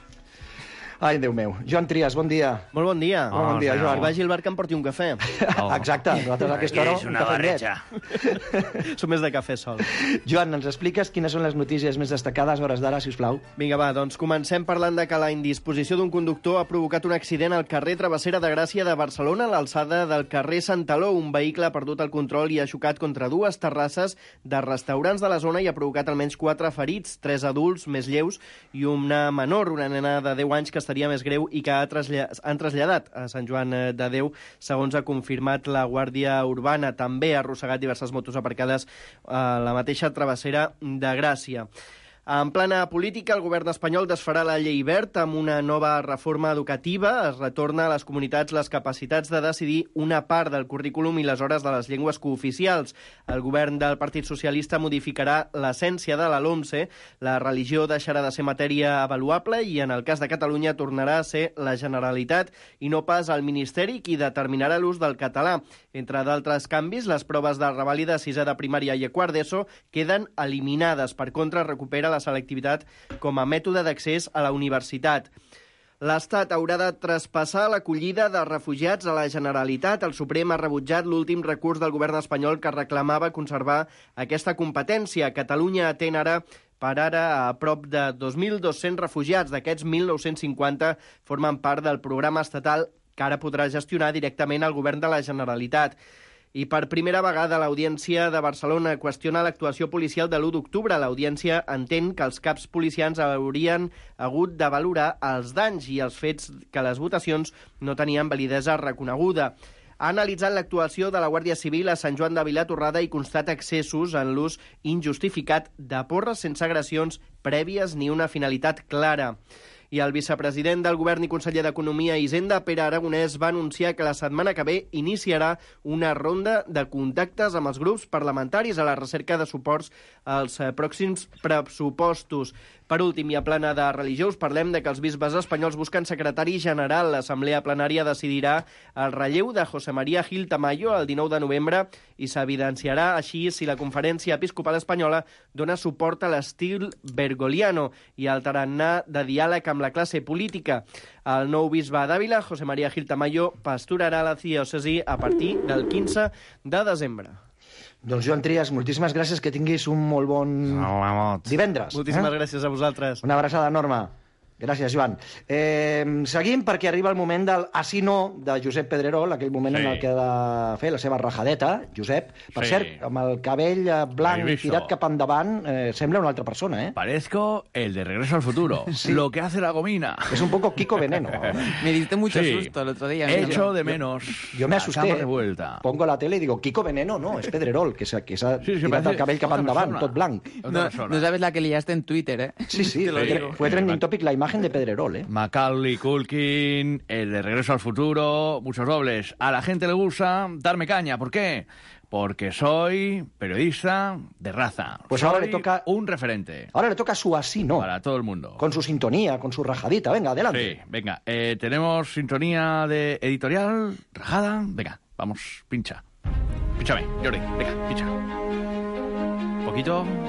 Ai, Déu meu. Joan Trias, bon dia. Molt bon dia. Molt bon dia, Que Joan. vagi al bar que em porti un cafè. Oh. Exacte, nosaltres a aquesta hora... És una un cafè amb llet. barretxa. Som més de cafè sol. Joan, ens expliques quines són les notícies més destacades a hores d'ara, si us plau? Vinga, va, doncs comencem parlant de que la indisposició d'un conductor ha provocat un accident al carrer Travessera de Gràcia de Barcelona, a l'alçada del carrer Santaló. Un vehicle ha perdut el control i ha xocat contra dues terrasses de restaurants de la zona i ha provocat almenys quatre ferits, tres adults més lleus i una menor, una nena de deu anys que estaria més greu i que ha traslla han traslladat a Sant Joan de Déu, segons ha confirmat la Guàrdia Urbana. També ha arrossegat diverses motos aparcades a la mateixa travessera de Gràcia. En plana política, el govern espanyol desfarà la llei Wert amb una nova reforma educativa. Es retorna a les comunitats les capacitats de decidir una part del currículum i les hores de les llengües cooficials. El govern del Partit Socialista modificarà l'essència de la LOMCE. La religió deixarà de ser matèria avaluable i, en el cas de Catalunya, tornarà a ser la Generalitat i no pas el Ministeri qui determinarà l'ús del català. Entre d'altres canvis, les proves de revàlida a sisè de primària i a quart d'ESO queden eliminades. Per contra, recupera la selectivitat com a mètode d'accés a la universitat. L'Estat haurà de traspassar l'acollida de refugiats a la Generalitat. El Suprem ha rebutjat l'últim recurs del govern espanyol que reclamava conservar aquesta competència. Catalunya atén ara per ara a prop de dos mil dos-cents refugiats. D'aquests, mil nou-cents cinquanta formen part del programa estatal que ara podrà gestionar directament el govern de la Generalitat. I per primera vegada l'Audiència de Barcelona qüestiona l'actuació policial de l'u d'octubre. L'Audiència entén que els caps policials haurien hagut de valorar els danys i els fets que les votacions no tenien validesa reconeguda. Ha analitzat l'actuació de la Guàrdia Civil a Sant Joan de Vilatorrada i constata excessos en l'ús injustificat de porres sense agressions prèvies ni una finalitat clara. I el vicepresident del Govern i conseller d'Economia i Hisenda, Pere Aragonès, va anunciar que la setmana que ve iniciarà una ronda de contactes amb els grups parlamentaris a la recerca de suports als eh, pròxims pressupostos. Per últim, i a plana de religió, us parlem de que els bisbes espanyols busquen secretari general. L'Assemblea Plenària decidirà el relleu de José María Gil Tamayo el dinou de novembre i s'evidenciarà així si la Conferència Episcopal Espanyola dona suport a l'estil bergoliano i al tarannà de diàleg amb la classe política. El nou bisbe d'Àvila, José María Gil Tamayo, pasturarà la diòcesi a partir del quinze de desembre. Doncs Joan Trias, moltíssimes gràcies, que tinguis un molt bon divendres. Moltíssimes eh? gràcies a vosaltres. Una abraçada enorme. Gràcies, Joan. Eh, seguim perquè arriba el moment del Así no de Josep Pedrerol, aquell moment Sí. en el que ha de fer la seva rajadeta, Josep. Per Sí. cert, amb el cabell eh, blanc L'he i visto. tirat cap endavant, eh, sembla una altra persona, ¿eh? Parezco el de Regreso al Futuro. Sí. Lo que hace la gomina. Es un poco Kiko Veneno. Me diste mucho Sí. susto el otro día. He mira. hecho de Yo- menos. Yo me la asusté. cama revuelta. Pongo la tele y digo, Kiko Veneno, no, és Pedrerol, que s'ha que s'ha Sí, sí, tirat parece el cabell cap otra endavant, persona. tot blanc. No, no sabes la que liaste en Twitter, ¿eh? Sí, sí, Te lo fue, digo. fue trending topic la imagen de Pedrerol, ¿eh? Macaulay Culkin, el de Regreso al Futuro, muchos dobles. A la gente le gusta darme caña. ¿Por qué? Porque soy periodista de raza. Pues Soy ahora le toca- un referente. Ahora le toca su Así no, Para todo el mundo. con su sintonía, con su rajadita. Venga, adelante. Sí, venga. eh, tenemos sintonía de editorial, rajada. Venga, vamos, pincha. Pínchame, Jordi, venga, pincha. Poquito, por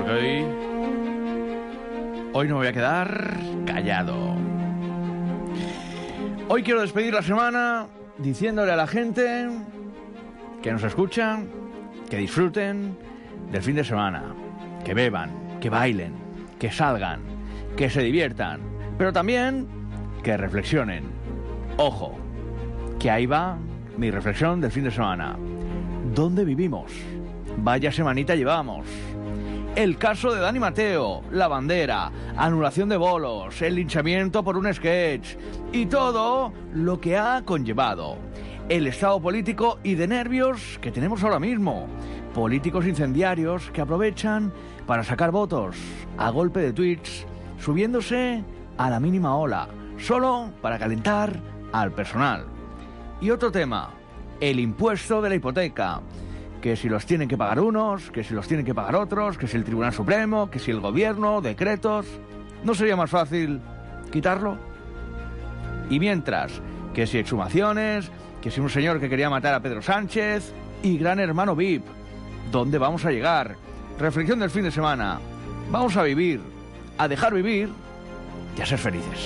porque hoy... Hoy no me voy a quedar callado. Hoy quiero despedir la semana diciéndole a la gente que nos escucha, que disfruten del fin de semana, que beban, que bailen, que salgan, que se diviertan, pero también que reflexionen. Ojo, que ahí va mi reflexión del fin de semana. ¿Dónde vivimos? Vaya semanita llevamos. El caso de Dani Mateo, la bandera, anulación de bolos, el linchamiento por un sketch y todo lo que ha conllevado. El estado político y de nervios que tenemos ahora mismo. Políticos incendiarios que aprovechan para sacar votos a golpe de tweets, subiéndose a la mínima ola, solo para calentar al personal. Y otro tema, el impuesto de la hipoteca. Que si los tienen que pagar unos, que si los tienen que pagar otros, que si el Tribunal Supremo, que si el Gobierno, decretos... ¿No sería más fácil quitarlo? Y mientras, que si exhumaciones, que si un señor que quería matar a Pedro Sánchez y Gran Hermano V I P. ¿Dónde vamos a llegar? Reflexión del fin de semana. Vamos a vivir, a dejar vivir y a ser felices.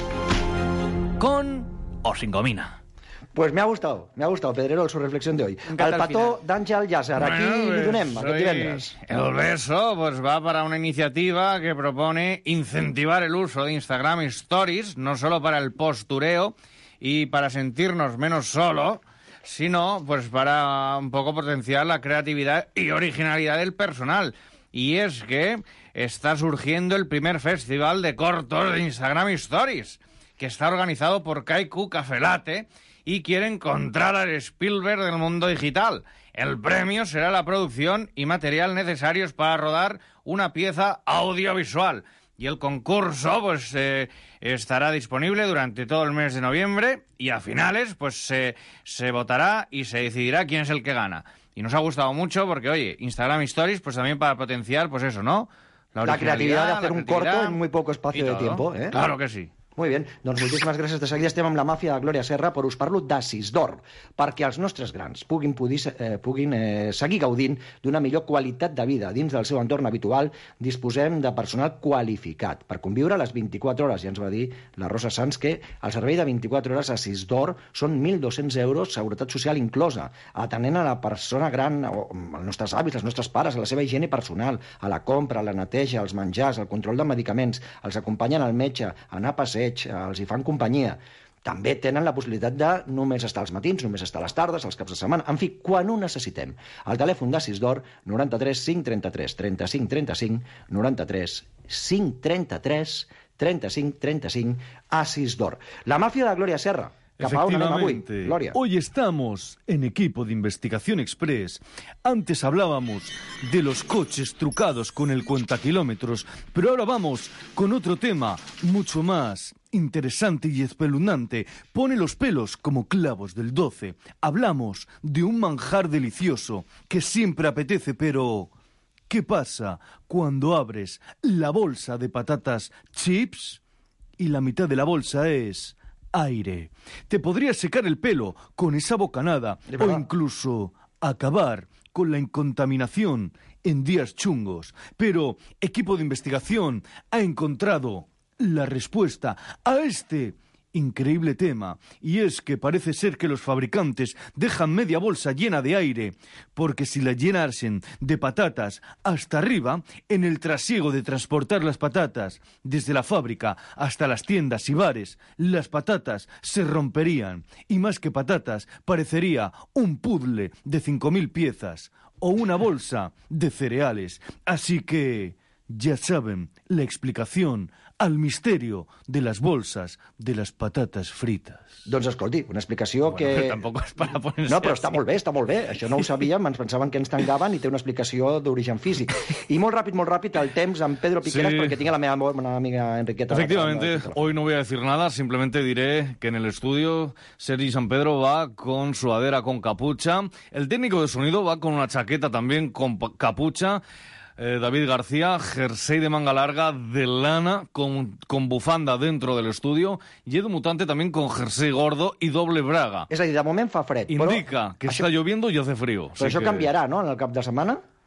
Con o sin gomina. Pues me ha gustado, me ha gustado, Pedrerol, su reflexión de hoy. Al petó d'Àngel Llàcer, aquí Bueno, li donem, pues aquest hoy divendres. El beso pues va para una iniciativa que propone incentivar el uso de Instagram Stories, no solo para el postureo y para sentirnos menos solo, sino pues para un poco potenciar la creatividad y originalidad del personal. Y es que está surgiendo el primer festival de cortos de Instagram Stories, que está organizado por Kaiku Café Latte, y quiere encontrar al Spielberg del mundo digital. El premio será la producción y material necesarios para rodar una pieza audiovisual. Y el concurso pues eh, estará disponible durante todo el mes de noviembre y a finales pues se, se votará y se decidirá quién es el que gana. Y nos ha gustado mucho porque, oye, Instagram Stories pues también para potenciar, pues eso, ¿no? La creatividad de hacer un corto en muy poco espacio de tiempo, ¿eh? Claro que sí. Muy bé, doncs moltíssimes gràcies. De seguida estem amb la màfia de Glòria Serra, però us parlo d'Asis d'Or, perquè els nostres grans puguin, podir, eh, puguin eh, seguir gaudint d'una millor qualitat de vida. Dins del seu entorn habitual disposem de personal qualificat per conviure les vint-i-quatre hores. Ja ens va dir la Rosa Sanz que el servei de vint-i-quatre hores a Asis d'Or són mil dos-cents euros, seguretat social inclosa, atenent a la persona gran, o els nostres avis, els nostres pares, a la seva higiene personal, a la compra, a la neteja, als menjars, al control de medicaments, els acompanyen al metge, a anar a passeig, els hi fan companyia. També tenen la possibilitat de només estar als matins, només estar a les tardes, als caps de setmana, en fi, quan ho necessitem. El telèfon d'Asis d'Or, noranta-tres cinc trenta-tres trenta-cinc trenta-cinc, noranta-tres cinc trenta-tres trenta-cinc trenta-cinc, Asis d'Or. La màfia de Glòria Serra. Efectivamente, hoy estamos en Equipo de Investigación Express. Antes hablábamos de los coches trucados con el cuentakilómetros, pero ahora vamos con otro tema mucho más interesante y espeluznante. Pone los pelos como clavos del doce. Hablamos de un manjar delicioso que siempre apetece, pero ¿qué pasa cuando abres la bolsa de patatas chips y la mitad de la bolsa es aire? Te podrías secar el pelo con esa bocanada o incluso acabar con la incontaminación en días chungos. Pero Equipo de Investigación ha encontrado la respuesta a este increíble tema, y es que parece ser que los fabricantes dejan media bolsa llena de aire, porque si la llenasen de patatas hasta arriba, en el trasiego de transportar las patatas desde la fábrica hasta las tiendas y bares, las patatas se romperían, y más que patatas, parecería un puzzle de cinco mil piezas o una bolsa de cereales. Así que ya saben la explicación al misterio de las bolsas de las patatas frites. Doncs escolti, una explicació bueno, que... Tampoc és per a ponerse No, però así. està molt bé, està molt bé. Això no ho sabíem, ens pensaven que ens tancaven i té una explicació d'origen físic. I molt ràpid, molt ràpid, el temps amb Pedro Piqueras, Sí. perquè tinc a la meva bona amiga Enriqueta. Efectivamente, hoy no voy a decir nada, simplemente diré que en el estudio Sergi San Pedro va con sudadera con capucha, el técnico de sonido va con una chaqueta también con pa- capucha, eh, David García, jersey de manga larga de lana con, con bufanda dentro del estudio, y Edu Mutante también con jersey gordo y doble braga. És a dir, de moment fa fred, però... Indica que això- está lloviendo y hace frío. Però así això que- canviarà, no?, en el cap de setmana?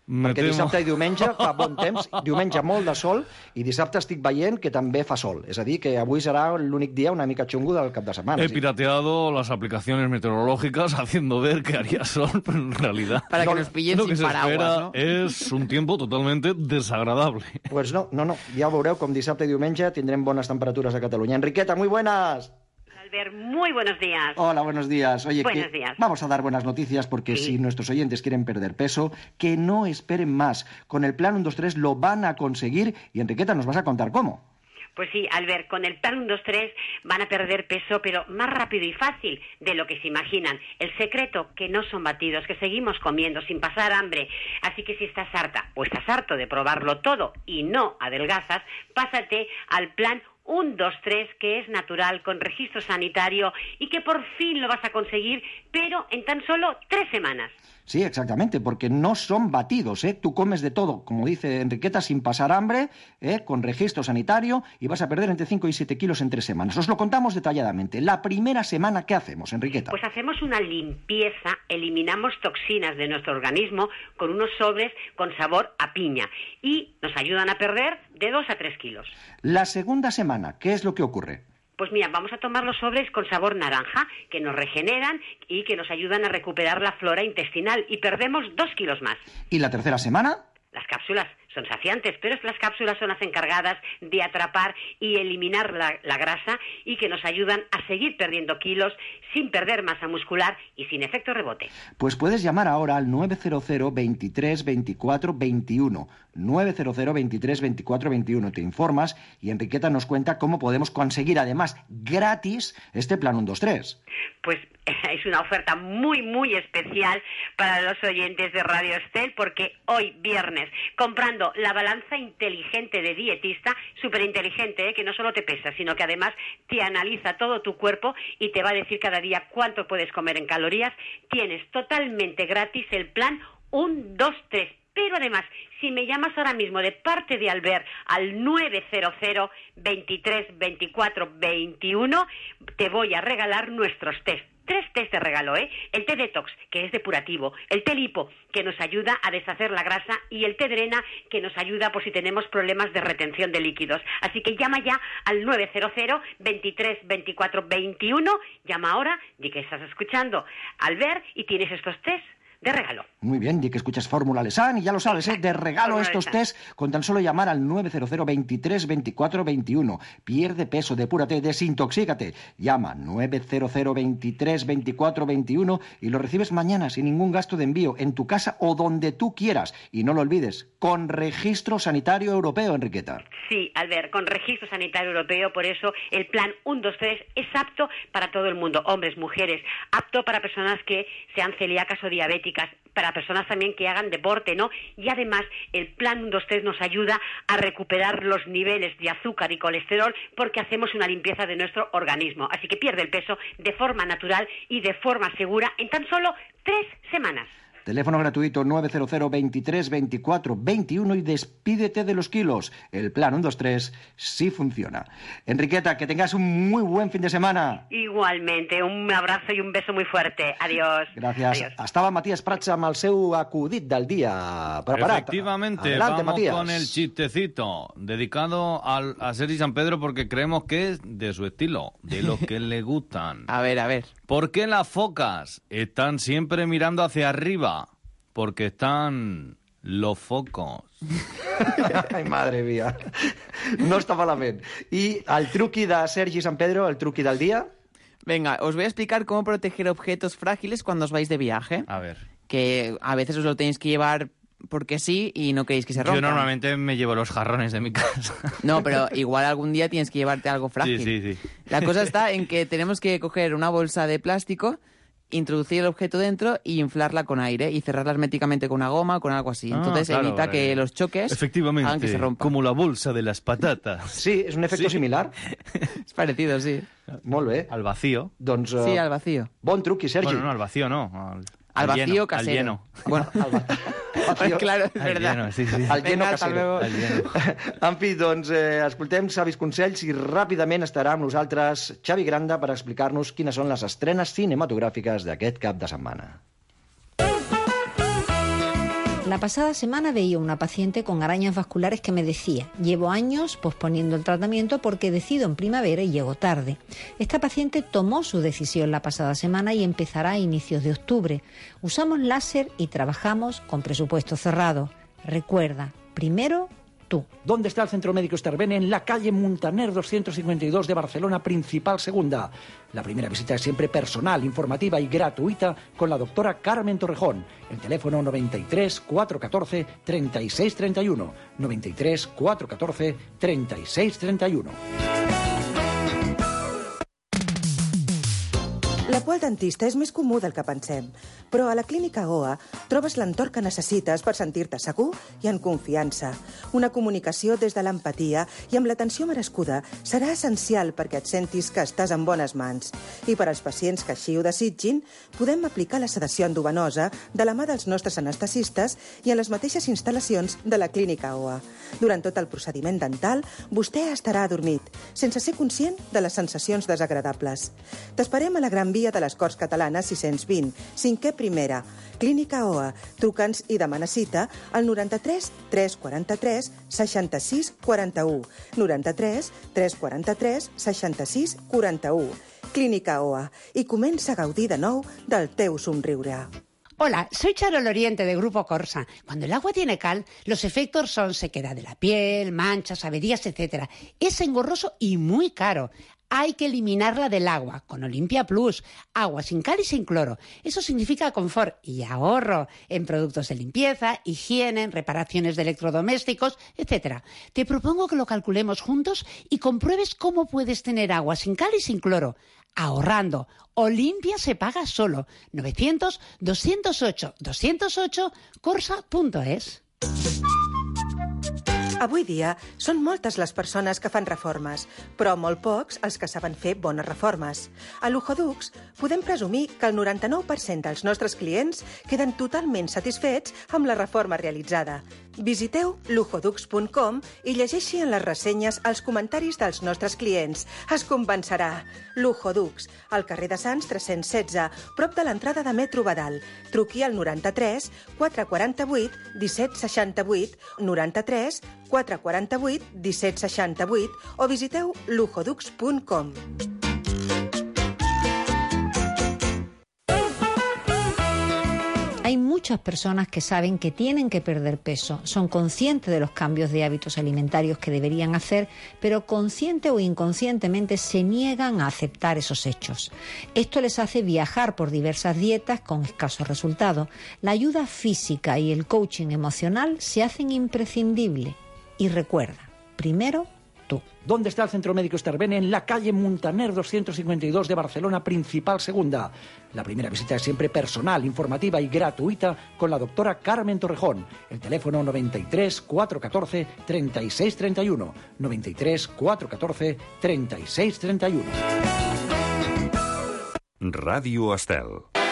Me perquè temo. Dissabte i diumenge fa bon temps, diumenge molt de sol, i dissabte estic veient que també fa sol. És a dir, que avui serà l'únic dia una mica xungo del cap de setmana. He sí. pirateado las aplicaciones meteorológicas haciendo ver que haría sol, pero en realidad... Para que nos pillen lo sin que se paraguas, espera ¿no? es un tiempo totalmente desagradable. Pues no, no, no. Ja veureu com dissabte i diumenge tindrem bones temperatures a Catalunya. Enriqueta, muy buenas. Albert, muy buenos días. Hola, buenos días. Oye, buenos que días. Vamos a dar buenas noticias porque sí. si nuestros oyentes quieren perder peso, que no esperen más. Con el plan uno dos tres lo van a conseguir y Enriqueta nos vas a contar cómo. Pues sí, Albert, con el plan uno dos tres van a perder peso, pero más rápido y fácil de lo que se imaginan. El secreto, que no son batidos, que seguimos comiendo sin pasar hambre. Así que si estás harta o estás harto de probarlo todo y no adelgazas, pásate al plan uno dos tres, que es natural, con registro sanitario y que por fin lo vas a conseguir, pero en tan solo tres semanas. Sí, exactamente, porque no son batidos, ¿eh? Tú comes de todo, como dice Enriqueta, sin pasar hambre, ¿eh? Con registro sanitario, y vas a perder entre cinco y siete kilos en tres semanas. Os lo contamos detalladamente. La primera semana, ¿qué hacemos, Enriqueta? Pues hacemos una limpieza, eliminamos toxinas de nuestro organismo con unos sobres con sabor a piña y nos ayudan a perder de dos a tres kilos. La segunda semana, ¿qué es lo que ocurre? Pues mira, vamos a tomar los sobres con sabor naranja, que nos regeneran y que nos ayudan a recuperar la flora intestinal, y perdemos dos kilos más. ¿Y la tercera semana? Las cápsulas son saciantes, pero las cápsulas son las encargadas de atrapar y eliminar la, la grasa y que nos ayudan a seguir perdiendo kilos sin perder masa muscular y sin efecto rebote. Pues puedes llamar ahora al nueve cero cero, veintitrés, veinticuatro, veintiuno. nueve cero cero, veintitrés, veinticuatro, veintiuno. Te informas y Enriqueta nos cuenta cómo podemos conseguir además gratis este plan uno dos tres. Pues es una oferta muy, muy especial para los oyentes de Radio Estel, porque hoy, viernes, comprando la balanza inteligente de dietista, súper inteligente, ¿eh? Que no solo te pesa, sino que además te analiza todo tu cuerpo y te va a decir cada día cuánto puedes comer en calorías, tienes totalmente gratis el plan uno dos tres. Pero además, si me llamas ahora mismo de parte de Albert al nueve cero cero, veintitrés, veinticuatro, veintiuno, te voy a regalar nuestros test. Tres test de regalo, ¿eh? El té detox, que es depurativo, el té lipo, que nos ayuda a deshacer la grasa, y el té drena, que nos ayuda por si tenemos problemas de retención de líquidos. Así que llama ya al nueve cero cero, veintitrés, veinticuatro, veintiuno, llama ahora, di que estás escuchando Albert y tienes estos test de regalo. Muy bien, di que escuchas Fórmula Lesan y ya lo sabes, ¿eh? De regalo estos test con tan solo llamar al nueve cero cero, veintitrés, veinticuatro, veintiuno. Pierde peso, depúrate, desintoxícate. Llama nueve cero cero, veintitrés, veinticuatro, veintiuno y lo recibes mañana sin ningún gasto de envío en tu casa o donde tú quieras. Y no lo olvides, con registro sanitario europeo, Enriqueta. Sí, Albert, con registro sanitario europeo, por eso el plan uno dos tres es apto para todo el mundo, hombres, mujeres, apto para personas que sean celíacas o diabéticas, para personas también que hagan deporte, ¿no? Y además el plan uno dos tres nos ayuda a recuperar los niveles de azúcar y colesterol porque hacemos una limpieza de nuestro organismo. Así que pierde el peso de forma natural y de forma segura en tan solo tres semanas. Teléfono gratuito nueve cero cero, veintitrés, veinticuatro, veintiuno y despídete de los kilos. El plan uno dos tres sí funciona. Enriqueta, que tengas un muy buen fin de semana. Igualmente, un abrazo y un beso muy fuerte. Adiós. Gracias. Adiós. Estava Matías Prats amb el seu acudit del dia preparat. Efectivamente, Adelante, vamos Matías. con el chistecito dedicado al, a Sergi San Pedro porque creemos que es de su estilo, de los que le gustan. A ver, a ver. ¿Por qué las focas están siempre mirando hacia arriba? Porque están los focos. Ai, madre mía. No està malament. I el truqui de Sergi San Pedro, el truqui del día. Venga, os voy a explicar cómo proteger objetos frágiles cuando os vais de viaje. A ver. Que a veces os lo tenéis que llevar porque sí y no queréis que se rompa. Yo normalmente me llevo los jarrones de mi casa. No, pero igual algún día tienes que llevarte algo frágil. Sí, sí, sí. La cosa está en que tenemos que coger una bolsa de plástico, introducir el objeto dentro y inflarla con aire y cerrarla herméticamente con una goma o con algo así. Entonces ah, claro, evita eh, que los choques efectivamente, hagan que se rompa. Como la bolsa de las patatas. Sí, és un efecte sí. similar. Es parecido, sí. Molt bé. Al vacío. Doncs, uh, sí, al vacío. Bon truqui, Sergi. Bueno, no, al vacío no. Al, al vacío lleno, casero. Al lleno. Bueno, al vacío. Claro, és al verdad. lleno, sí, sí. Al lleno Venga, casero. al lleno. En fi, doncs, eh, escoltem savis consells i ràpidament estarà amb nosaltres Xavi Granda per explicar-nos quines són les estrenes cinematogràfiques d'aquest cap de setmana. La pasada semana veía una paciente con arañas vasculares que me decía: llevo años posponiendo el tratamiento porque decido en primavera y llego tarde. Esta paciente tomó su decisión la pasada semana y empezará a inicios de octubre. Usamos láser y trabajamos con presupuesto cerrado. Recuerda, primero tú. ¿Dónde está el Centro Médico Esterbene? En la calle Muntaner doscientos cincuenta y dos de Barcelona, Principal Segunda. La primera visita es siempre personal, informativa y gratuita con la doctora Carmen Torrejón. El teléfono noventa y tres, cuatrocientos catorce, treinta y seis treinta y uno. noventa y tres, cuatrocientos catorce, treinta y seis treinta y uno. La por al dentista és més comú del que pensem, però a la Clínica Goa trobes l'entorn que necessites per sentir-te segur i en confiança. Una comunicació des de l'empatia i amb l'atenció merescuda serà essencial perquè et sentis que estàs en bones mans. I per als pacients que així ho desitgin, podem aplicar la sedació endovenosa de la mà dels nostres anestesistes i en les mateixes instal·lacions de la Clínica Goa. Durant tot el procediment dental, vostè estarà adormit, sense ser conscient de les sensacions desagradables. T'esperem a la Gran Via de les Corts Catalanes sis-cents vint, cinquè primera. Clínica O A. Truca'ns i demana cita al noranta-tres tres quaranta-tres seixanta-sis quaranta-u. noranta-tres tres quaranta-tres seixanta-sis quaranta-u. Clínica O A. I comença a gaudir de nou del teu somriure. Hola, soy Charo Oriente de Grupo Corsa. Cuando el agua tiene cal, los efectos son sequedad de la piel, manchas, averías, etcétera. Es engorroso y muy caro. Hay que eliminarla del agua con Olimpia Plus, agua sin cal y sin cloro. Eso significa confort y ahorro en productos de limpieza, higiene, reparaciones de electrodomésticos, etcétera. Te propongo que lo calculemos juntos y compruebes cómo puedes tener agua sin cal y sin cloro, ahorrando. Olimpia se paga solo. novecientos, doscientos ocho, doscientos ocho, corsa punto es. Avui dia són moltes les persones que fan reformes, però molt pocs els que saben fer bones reformes. A Luxodux podem presumir que el noranta-nou per cent dels nostres clients queden totalment satisfets amb la reforma realitzada. Visiteu luxodux punt com i llegeixi en les ressenyes els comentaris dels nostres clients. Es convencerà. Luxodux, al carrer de Sants tres-cents setze, prop de l'entrada de Metro Badal. Truqui al noranta-tres quatre quaranta-vuit disset seixanta-vuit, noranta-tres quatre quaranta-vuit disset seixanta-vuit o visiteu luxodux punt com. Hay muchas personas que saben que tienen que perder peso, son conscientes de los cambios de hábitos alimentarios que deberían hacer, pero consciente o inconscientemente se niegan a aceptar esos hechos. Esto les hace viajar por diversas dietas con escasos resultados. La ayuda física y el coaching emocional se hacen imprescindibles. Y recuerda, primero tú. ¿Dónde está el Centro Médico Esterbene? En la calle Muntaner doscientos cincuenta y dos de Barcelona, Principal Segunda. La primera visita es siempre personal, informativa y gratuita con la doctora Carmen Torrejón. El teléfono noventa y tres cuatrocientos catorce treinta y seis treinta y uno. noventa y tres cuatrocientos catorce treinta y seis treinta y uno. Ràdio Estel.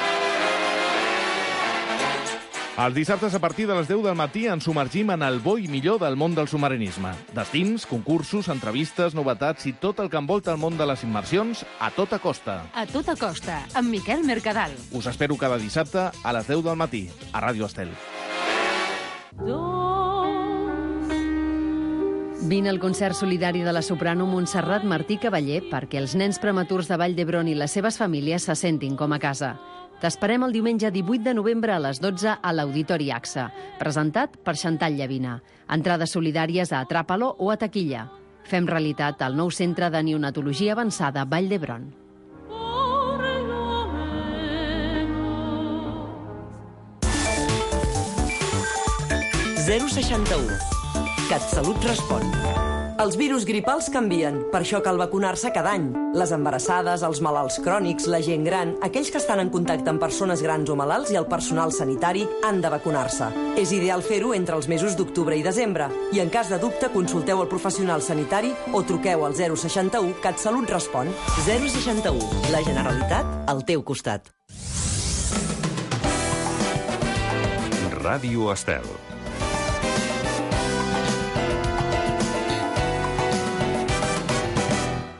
Els dissabtes a partir de les deu del matí ens submergim en el bo i millor del món del submarinisme. Destins, concursos, entrevistes, novetats i tot el que envolta el món de les immersions a tota costa. A tota costa, amb Miquel Mercadal. Us espero cada dissabte a les deu del matí, a Ràdio Estel. Vine al concert solidari de la soprano Montserrat Martí Cavaller perquè els nens prematurs de Vall d'Hebron i les seves famílies se sentin com a casa. T'esperem el diumenge divuit de novembre a les dotze a l'Auditori A X A, presentat per Xantal Llavina. Entrades solidàries a Atràpalo o a taquilla. Fem realitat el nou centre de neonatologia avançada Vall d'Hebron. zero seixanta-u. CatSalut respon. Els virus gripals canvien, per això cal vacunar-se cada any. Les embarassades, els malalts crònics, la gent gran, aquells que estan en contacte amb persones grans o malalts i el personal sanitari han de vacunar-se. És ideal fer-ho entre els mesos d'octubre i desembre. I en cas de dubte, consulteu el professional sanitari o truqueu al zero seixanta-u CatSalut respon. zero seixanta-u. La Generalitat al teu costat. Ràdio Estel.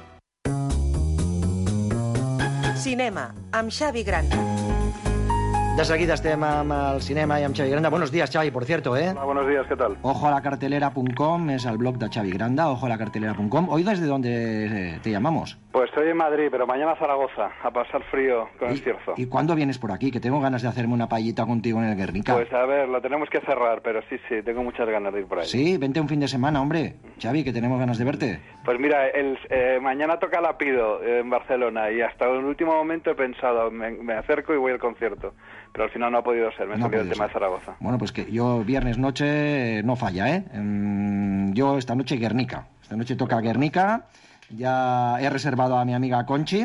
Cinema, amb Xavi Gran. De seguida estem amb el cinema i amb Xavi Granda. Buenos días, Xavi, por cierto, ¿eh? Hola, buenos días, ¿qué tal? ojo a la cartelera punto com es el blog de Xavi Granda, ojo a la cartelera punto com. ¿Hoy desde dónde te llamamos? Pues estoy en Madrid, pero mañana a Zaragoza, a pasar frío con el Cierzo. ¿Y cuándo vienes por aquí? Que tengo ganas de hacerme una paellita contigo en el Guernica. Pues a ver, lo tenemos que cerrar, pero sí, sí, tengo muchas ganas de ir por ahí. Sí, vente un fin de semana, hombre. Xavi, que tenemos ganas de verte. Pues mira, el, eh, mañana toca la Pido en Barcelona y hasta el último momento he pensado, me, me acerco y voy al concierto. Pero al final no ha podido ser, me No ha salió el podido tema ser. de Zaragoza. Bueno, pues que yo viernes noche eh, no falla, ¿eh? Mm, yo esta noche Guernica. Esta noche toca Guernica. Ya he reservado a mi amiga Conchi.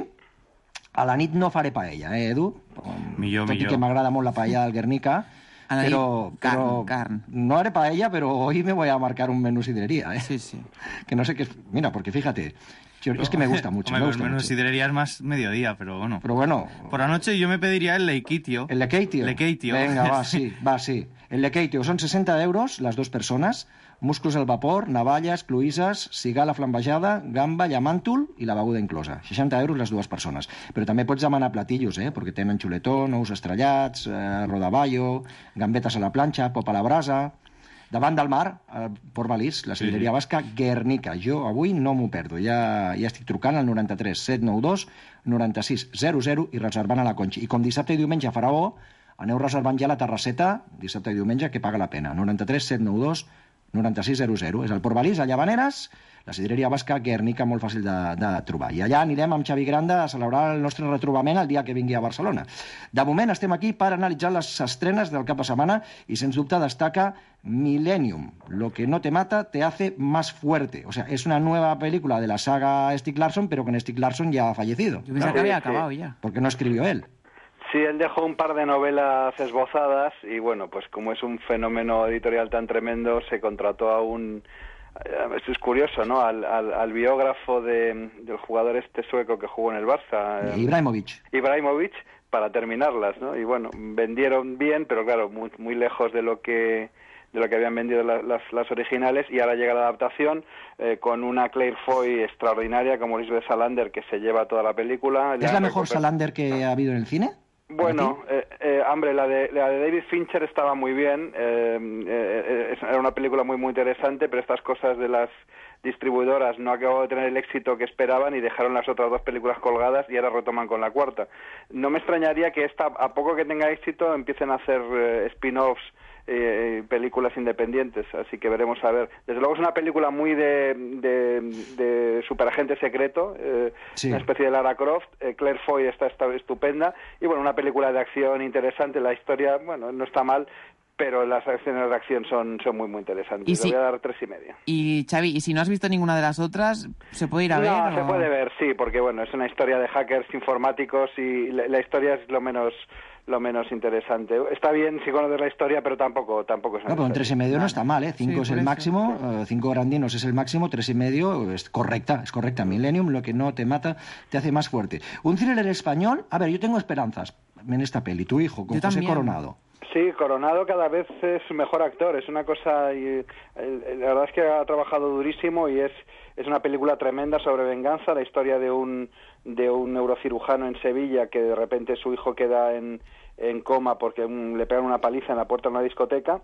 A la nit no faré paella, eh, Edu? Millor, Tot i millor. que m'agrada molt la paella del Guernica. A la pero, nit, pero carn, carn. no haré paella, pero hoy me voy a marcar un menú sidrería, ¿eh? Sí, sí. Que no sé qué... Mira, porque fíjate, yo- es que me gusta mucho, Hombre, me pues gusta menos mucho. sidrería es más mediodía, pero bueno. Pero bueno... Por la noche yo me pediría el lequitio. El lequeitio. Lequeitio. Venga, va, sí, va, sí. El lequeitio son sesenta euros las dos personas, musclos al vapor, navalles, cloïsses, cigala flambejada, gamba, llamàntol i la beguda inclosa. seixanta euros les dues persones. Però també pots demanar platillos, eh? Perquè tenen xuletó, nous estrellats, eh, rodaballo, gambetes a la planxa, pop a la brasa... Davant del mar, a Port Balís, la sidreria basca Guernica. Jo avui no m'ho perdo. Ja, ja estic trucant al noranta-tres set nou dos noranta-sis zero zero i reservant a la Conxi. I com dissabte i diumenge farà bo, aneu reservant ja la terrasseta, dissabte i diumenge, que paga la pena. noranta-tres set nou dos noranta-sis zero zero. És el Port Balís, a Llavaneres, la sidreria basca Guernica, molt fàcil de, de trobar. I allà anirem amb Xavi Granda a celebrar el nostre retrobament el dia que vingui a Barcelona. De moment estem aquí per analitzar les estrenes del cap de setmana i, sens dubte, destaca Millennium. Lo que no te mata te hace más fuerte. O sea, es una nueva película de la saga Stieg Larsson, pero con Stieg Larsson ya ha fallecido. Yo pensaba que había acabado ya. Porque no escribió él. Sí, él dejó un par de novelas esbozadas y bueno, pues como es un fenómeno editorial tan tremendo, se contrató a un... Esto es curioso, ¿no? Al, al, al biógrafo de, del jugador este sueco que jugó en el Barça. eh, Ibrahimovic. Ibrahimovic, para terminarlas, ¿no? Y bueno, vendieron bien, pero claro, muy, muy lejos de lo que de lo que habían vendido la- las, las originales, y ahora llega la adaptación eh, con una Claire Foy extraordinaria como Lisbeth Salander, que se lleva toda la película. ¿Es Ya la mejor recuper- Salander que ha habido en el cine? Bueno, eh, eh, hombre, la de, la de David Fincher estaba muy bien, eh, eh, eh, era una película muy muy interesante, pero estas cosas de las distribuidoras no acabó de tener el éxito que esperaban y dejaron las otras dos películas colgadas y ahora retoman con la cuarta. No me extrañaría que esta, a poco que tenga éxito, empiecen a hacer eh, spin-offs, eh, películas independientes, así que veremos a ver. Desde luego es una película muy de, de, de superagente secreto, eh, Sí. una especie de Lara Croft. eh, Claire Foy está, está estupenda, y bueno, una película de acción interesante. La historia, bueno, no está mal, pero las acciones de acción son, son muy muy interesantes. Y Le si- voy a dar tres y media. Y Xavi, ¿y si no has visto ninguna de las otras, se puede ir a ver? No, se o- puede ver, sí, porque bueno, es una historia de hackers informáticos y la, la historia es lo menos lo menos interesante. Está bien si conoces la historia, pero tampoco tampoco es No, pero un tres y medio no está mal, ¿eh? Cinco Sí, es por el eso. máximo, eh, cinco grandinos es el máximo, tres y medio es correcta, es correcta. Millennium, lo que no te mata, te hace más fuerte. Un thriller español, a ver, yo tengo esperanzas en esta peli. Tu hijo, con Yo José también. Coronado. Sí, Coronado cada vez es mejor actor, es una cosa, y, eh, la verdad es que ha trabajado durísimo y es, es una película tremenda sobre venganza, la historia de un, de un neurocirujano en Sevilla que de repente su hijo queda en, en coma porque un- le pegan una paliza en la puerta de una discoteca,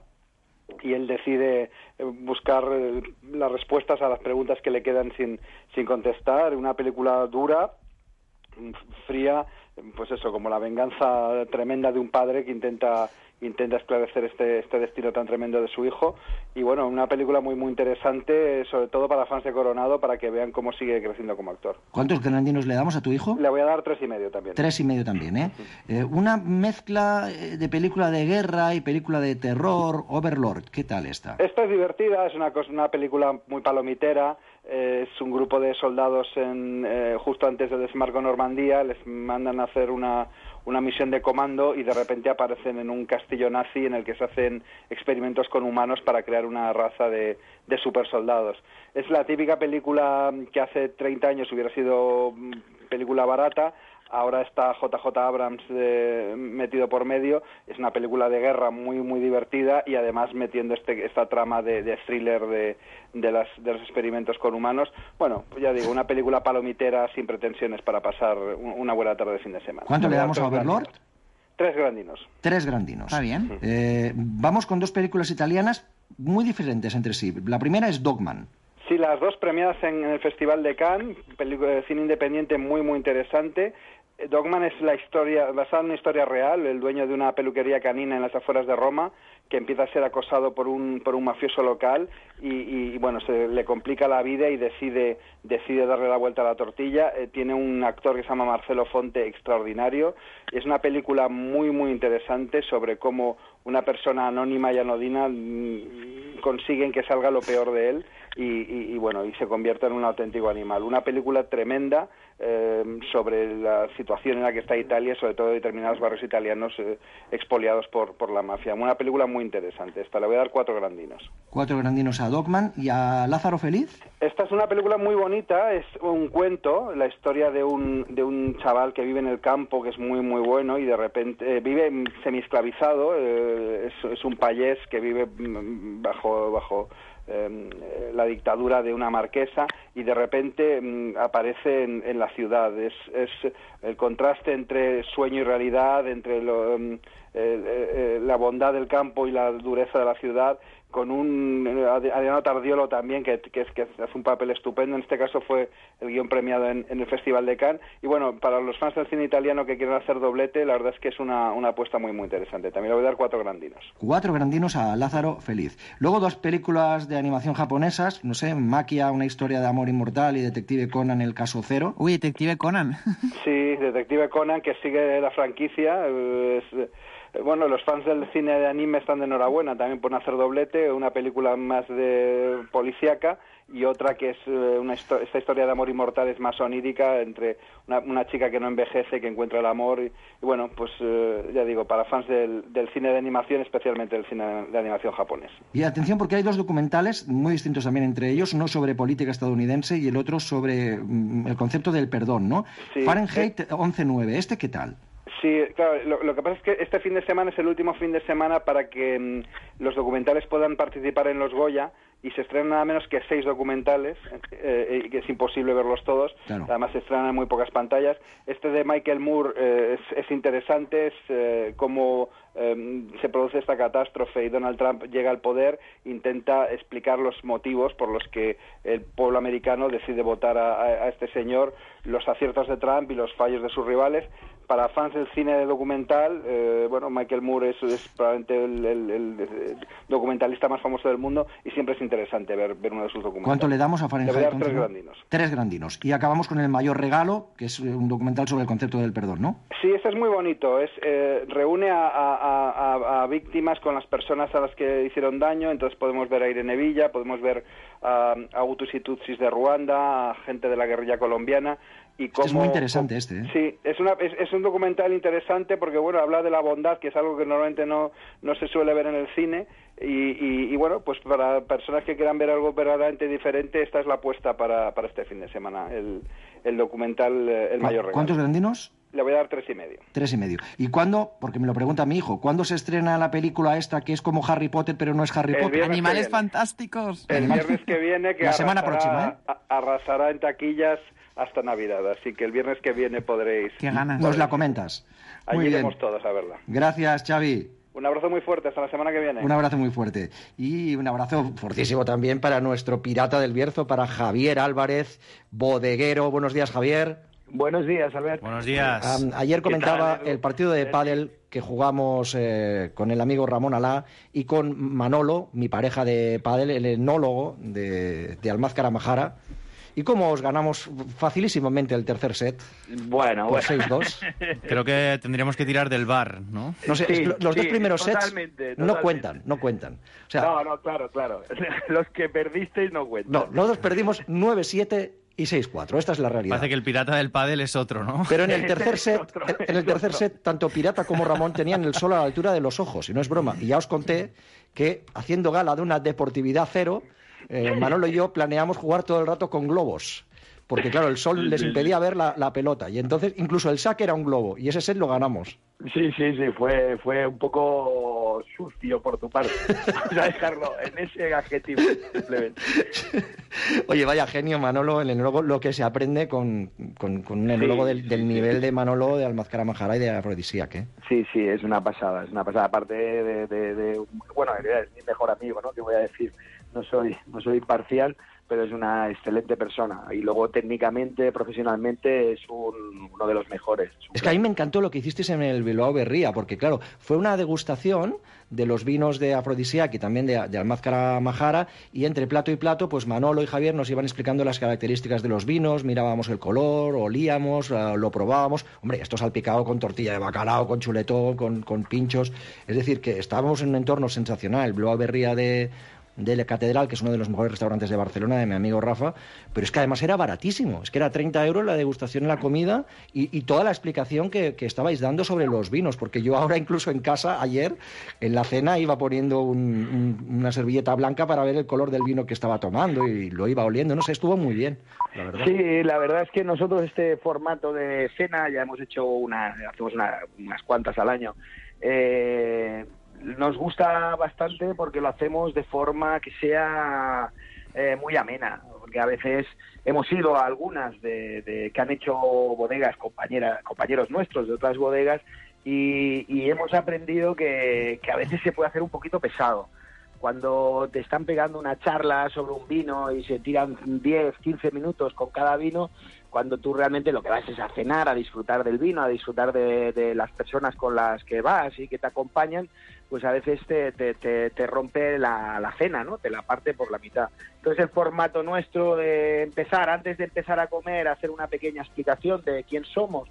y él decide eh, buscar eh, las respuestas a las preguntas que le quedan sin, sin contestar. Una película dura, mm, fría, pues eso, como la venganza tremenda de un padre que intenta intenta esclarecer este este destino tan tremendo de su hijo. Y bueno, una película muy muy interesante, sobre todo para fans de Coronado, para que vean cómo sigue creciendo como actor. ¿Cuántos grandinos le damos a tu hijo? Le voy a dar tres y medio también. Tres y medio también, ¿eh? Eh, una mezcla eh, de película de guerra y película de terror, Overlord. ¿Qué tal esta? Esta es divertida, es una cosa, una película muy palomitera. eh, es un grupo de soldados en, eh, justo antes del desembarco en Normandía, les mandan a hacer una, una misión de comando y de repente aparecen en un castillo nazi en el que se hacen experimentos con humanos para crear una raza de, de supersoldados. Es la típica película que hace treinta años hubiera sido mm, película barata. Ahora está J J Abrams eh, metido por medio. Es una película de guerra muy muy divertida y además metiendo este, esta trama de, de thriller de, de, las, de los experimentos con humanos. Bueno, pues ya digo, una película palomitera sin pretensiones para pasar un- una buena tarde de fin de semana. ¿Cuánto le Voy a damos a dar tres Overlord? grandinos. Tres grandinos. Tres grandinos. Está bien. Eh, vamos con dos películas italianas muy diferentes entre sí. La primera es Dogman. Sí, las dos premiadas en el Festival de Cannes, película de cine independiente muy, muy interesante. Dogman es la historia, basada en una historia real, el dueño de una peluquería canina en las afueras de Roma, que empieza a ser acosado por un, por un mafioso local y, y, y bueno, se le complica la vida y decide, decide darle la vuelta a la tortilla. Eh, tiene un actor que se llama Marcelo Fonte, extraordinario. Es una película muy, muy interesante sobre cómo una persona anónima y anodina mmm, consiguen que salga lo peor de él y, y, y bueno, y se convierta en un auténtico animal. Una película tremenda eh, sobre la situación en la que está Italia, sobre todo determinados barrios italianos eh, expoliados por, por la mafia. Una película muy interesante. Esta le voy a dar cuatro grandinos. Cuatro grandinos a Dogman. ¿Y a Lázaro Feliz? Esta es una película muy bonita, es un cuento, la historia de un, de un chaval que vive en el campo, que es muy, muy bueno, y de repente eh, vive semi-esclavizado, eh, es, es un payés que vive bajo... bajo Eh, la dictadura de una marquesa y de repente mm, aparece en, en la ciudad. Es, es el contraste entre sueño y realidad, entre lo, mm, eh, eh, la bondad del campo y la dureza de la ciudad, con un Adriano Tardiolo también, que, que, que hace un papel estupendo. En este caso fue el guión premiado en, en el Festival de Cannes. Y bueno, para los fans del cine italiano que quieren hacer doblete, la verdad es que es una, una apuesta muy, muy interesante. También le voy a dar cuatro grandinos. Cuatro grandinos a Lázaro Feliz. Luego dos películas de animación japonesas, no sé, Maquia, una historia de amor inmortal, y Detective Conan, el caso cero. Uy, Detective Conan. Sí, Detective Conan, que sigue la franquicia. Es, bueno, los fans del cine de anime están de enhorabuena también por hacer doblete, una película más de policíaca y otra que es una histo- esta historia de amor inmortal, es más onírica, entre una, una chica que no envejece, que encuentra el amor y, y bueno, pues eh, ya digo, para fans del, del cine de animación, especialmente del cine de animación japonés. Y atención, porque hay dos documentales muy distintos también entre ellos, uno sobre política estadounidense y el otro sobre mm, el concepto del perdón, ¿no? Sí, Fahrenheit eh... once nueve, ¿este qué tal? Sí, claro, lo, lo que pasa es que este fin de semana es el último fin de semana para que mmm, los documentales puedan participar en los Goya, y se estrenan nada menos que seis documentales, eh, y que es imposible verlos todos, claro. Además se estrenan en muy pocas pantallas. Este de Michael Moore eh, es, es interesante, es eh, cómo eh, se produce esta catástrofe y Donald Trump llega al poder, intenta explicar los motivos por los que el pueblo americano decide votar a, a, a este señor, los aciertos de Trump y los fallos de sus rivales. Para fans del cine documental, eh, bueno, Michael Moore es, es probablemente el, el, el documentalista más famoso del mundo y siempre es interesante ver, ver uno de sus documentales. ¿Cuánto le damos a Fahrenheit? Le voy a dar tres grandinos. Tres grandinos. Y acabamos con El mayor regalo, que es un documental sobre el concepto del perdón, ¿no? Sí, este es muy bonito. Es eh, reúne a, a, a, a víctimas con las personas a las que hicieron daño. Entonces podemos ver a Irene Villa, podemos ver a, a Hutus y Tutsis de Ruanda, a gente de la guerrilla colombiana. Y cómo, es muy interesante este, ¿eh? Sí, es, una, es, es un documental interesante porque, bueno, habla de la bondad, que es algo que normalmente no, no se suele ver en el cine, y, y, y bueno, pues para personas que quieran ver algo verdaderamente diferente, esta es la apuesta para, para este fin de semana, el, el documental El mayor regalo. ¿Cuántos grandinos? Le voy a dar tres y medio. Tres y medio. ¿Y cuándo? Porque me lo pregunta mi hijo. ¿Cuándo se estrena la película esta que es como Harry Potter pero no es Harry El Potter? Animales fantásticos. El viernes que viene, que la arrasará, semana próxima, ¿eh? arrasará en taquillas hasta Navidad. Así que el viernes que viene podréis... Qué ganas. Nos la comentas. Muy Allí bien. iremos todos a verla. Gracias, Xavi. Un abrazo muy fuerte, hasta la semana que viene. Un abrazo muy fuerte. Y un abrazo fortísimo también para nuestro pirata del Bierzo, para Javier Álvarez, bodeguero. Buenos días, Javier. Buenos días, Albert. Buenos días. Um, ayer comentaba el partido de pádel que jugamos eh, con el amigo Ramón Alá y con Manolo, mi pareja de pádel, el enólogo de, de Almázcara Majara. ¿Y cómo os ganamos facilísimamente el tercer set? Bueno, por bueno. seis dos. Creo que tendríamos que tirar del bar, ¿no? No sé, Sí, los dos sí, primeros sets totalmente, no totalmente. cuentan, no cuentan. O sea, no, no, claro, claro. Los que perdisteis no cuentan. no, nosotros perdimos nueve siete y seis cuatro. Esta es la realidad. Parece que el pirata del pádel es otro, ¿no? Pero en el tercer set, en el tercer set, tanto Pirata como Ramón tenían el sol a la altura de los ojos, y no es broma. Y ya os conté que, haciendo gala de una deportividad cero, eh, Manolo y yo planeamos jugar todo el rato con globos. porque claro, el sol les impedía ver la, la pelota, y entonces incluso el saque era un globo, y ese set lo ganamos. Sí, sí, sí, fue, fue un poco sucio por tu parte. Vamos a dejarlo en ese adjetivo, simplemente. Oye, vaya genio, Manolo, el enólogo, lo que se aprende con, con, con un enólogo Sí, del, del sí, nivel sí. de Manolo, de Almazcara Majara y de Afrodisíac, ¿eh? Sí, sí, es una pasada, es una pasada. Aparte de, de, de bueno, es mi mejor amigo, ¿no? Que voy a decir, no soy, no soy imparcial, pero es una excelente persona. Y luego técnicamente, profesionalmente, es un, uno de los mejores. Es, es que a mí me encantó lo que hicisteis en el Bilbao Berría, porque claro, fue una degustación de los vinos de Afrodisíac y también de, de Almazcara Majara, y entre plato y plato, pues Manolo y Javier nos iban explicando las características de los vinos, mirábamos el color, olíamos, uh, lo probábamos. Hombre, esto salpicado con tortilla de bacalao, con chuletón, con, con pinchos. Es decir, que estábamos en un entorno sensacional. El Bilbao Berría de... de la Catedral, que es uno de los mejores restaurantes de Barcelona, de mi amigo Rafa, pero es que además era baratísimo, es que era treinta euros la degustación y la comida, y, y toda la explicación que, que estabais dando sobre los vinos, porque yo ahora incluso en casa, ayer, en la cena, iba poniendo un, un, una servilleta blanca para ver el color del vino que estaba tomando, y lo iba oliendo, no sé, estuvo muy bien, la verdad. Sí, la verdad es que nosotros este formato de cena ya hemos hecho una, hacemos una, unas cuantas al año. Eh... Nos gusta bastante porque lo hacemos de forma que sea eh, muy amena, porque a veces hemos ido a algunas de, de que han hecho bodegas, compañeras, compañeros nuestros de otras bodegas, y, y hemos aprendido que, que a veces se puede hacer un poquito pesado. Cuando te están pegando una charla sobre un vino y se tiran diez, quince minutos con cada vino, cuando tú realmente lo que vas es a cenar, a disfrutar del vino, a disfrutar de, de las personas con las que vas y que te acompañan, pues a veces te, te, te, te rompe la, la cena, ¿no? Te la parte por la mitad. Entonces el formato nuestro de empezar, antes de empezar a comer, hacer una pequeña explicación de quién somos,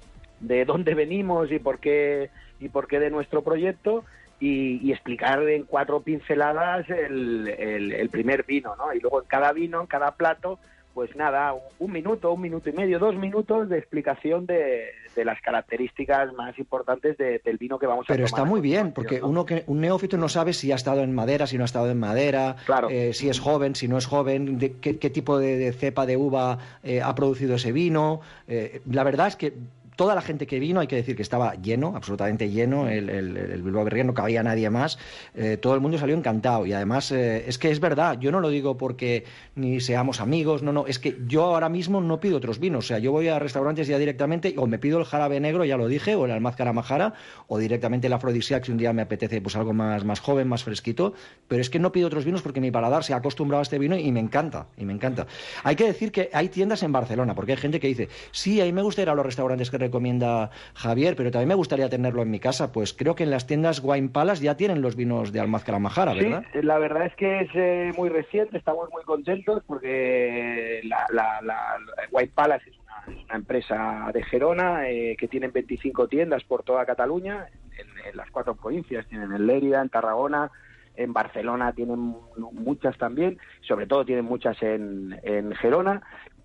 de dónde venimos y por qué, y por qué de nuestro proyecto, y, y explicar en cuatro pinceladas el, el, el primer vino, ¿no? Y luego en cada vino, en cada plato, pues nada, un, un minuto, un minuto y medio, dos minutos de explicación de, de las características más importantes de, del vino que vamos a tomar. Pero está muy bien, porque ¿no? uno que un neófito no sabe si ha estado en madera, si no ha estado en madera, claro. eh, si es joven, si no es joven, de, qué, qué tipo de, de cepa de uva eh, ha producido ese vino. Eh, la verdad es que toda la gente que vino, hay que decir que estaba lleno, absolutamente lleno, el, el, el Bilbao Berría, no cabía nadie más, eh, todo el mundo salió encantado, y además eh, es que es verdad, yo no lo digo porque ni seamos amigos, no, no, es que yo ahora mismo no pido otros vinos, o sea, yo voy a restaurantes ya directamente, o me pido el jarabe negro, ya lo dije, o el Almazcara Majara, o directamente el Afrodisíac, si un día me apetece pues algo más, más joven, más fresquito, pero es que no pido otros vinos porque mi paladar se ha acostumbrado a este vino y me encanta, y me encanta. Hay que decir que hay tiendas en Barcelona, porque hay gente que dice, sí, a mí me gusta ir a los restaurantes que recomienda Javier, pero también me gustaría tenerlo en mi casa. Pues creo que en las tiendas Wine Palace ya tienen los vinos de Almazcara Majara, ¿verdad? Sí, la verdad es que es eh, muy reciente, estamos muy contentos porque la, la, la, la Wine Palace es una, es una empresa de Gerona eh, que tienen veinticinco tiendas por toda Cataluña, en, en las cuatro provincias, tienen en Lérida, en Tarragona, en Barcelona tienen muchas también, sobre todo tienen muchas en, en Gerona.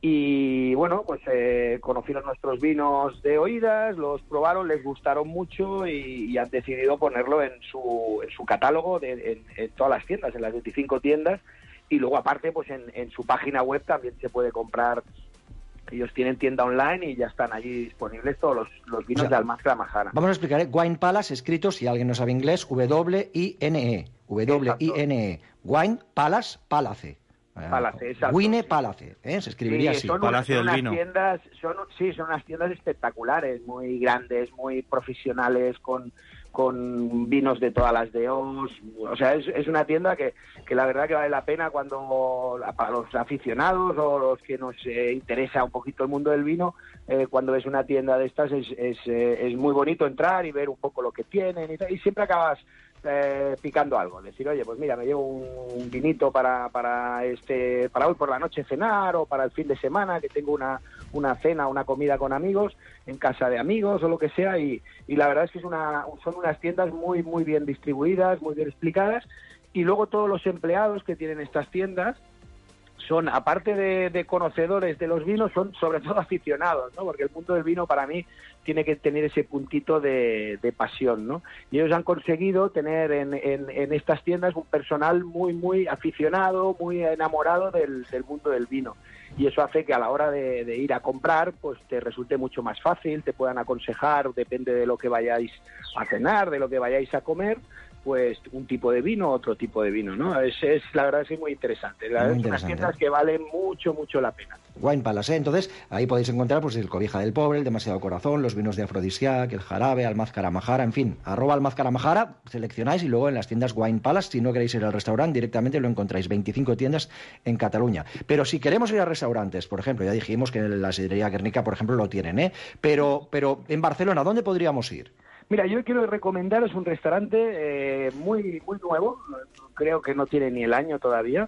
Y bueno, pues eh, conocieron nuestros vinos de oídas, los probaron, les gustaron mucho y, y han decidido ponerlo en su, en su catálogo de, en, en todas las tiendas, en las veinticinco tiendas. Y luego aparte, pues en, en su página web también se puede comprar. Ellos tienen tienda online y ya están allí disponibles todos los, los vinos, o sea, de Almazcara Majara. Vamos a explicar, ¿eh? Wine Palace, escrito, si alguien no sabe inglés, W I N E. W I N E. Wine Palace, Palace. Palace, exacto. Wine Palace, ¿eh? Se escribiría sí, así. Son, Palacio son del unas Vino. Tiendas, son, sí, son unas tiendas espectaculares, muy grandes, muy profesionales, con, con vinos de todas las D Os. O sea, es, es una tienda que, que la verdad que vale la pena cuando para los aficionados o los que nos eh, interesa un poquito el mundo del vino, eh, cuando ves una tienda de estas es, es, eh, es muy bonito entrar y ver un poco lo que tienen y, tal, y siempre acabas Eh, picando algo, decir, oye, pues mira, me llevo un, un vinito para para este para hoy por la noche cenar o para el fin de semana, que tengo una, una cena, una comida con amigos, en casa de amigos o lo que sea, y, y la verdad es que es una son unas tiendas muy muy bien distribuidas, muy bien explicadas, y luego todos los empleados que tienen estas tiendas son, aparte de, de conocedores de los vinos, son sobre todo aficionados, ¿no? Porque el mundo del vino para mí tiene que tener ese puntito de, de pasión, ¿no? Y ellos han conseguido tener en, en, en estas tiendas un personal muy, muy aficionado, muy enamorado del, del mundo del vino. Y eso hace que a la hora de, de ir a comprar, pues te resulte mucho más fácil, te puedan aconsejar, depende de lo que vayáis a cenar, de lo que vayáis a comer, pues un tipo de vino, otro tipo de vino, ¿no? Es, es la verdad, es muy interesante. La verdad, Muy es unas interesante. tiendas que valen mucho, mucho la pena. Wine Palace, ¿eh? Entonces, ahí podéis encontrar pues el Cobija del Pobre, el Demasiado Corazón, los vinos de Afrodisiac, el Jarabe, Almaz Caramajara, en fin, arroba Almaz Caramajara, seleccionáis y luego en las tiendas Wine Palace, si no queréis ir al restaurante, directamente lo encontráis, veinticinco tiendas en Cataluña. Pero si queremos ir a restaurantes, por ejemplo, ya dijimos que en la sidrería Guernica, por ejemplo, lo tienen, ¿eh? Pero, pero en Barcelona, ¿dónde podríamos ir? Mira, yo quiero recomendaros un restaurante eh, muy muy nuevo, creo que no tiene ni el año todavía,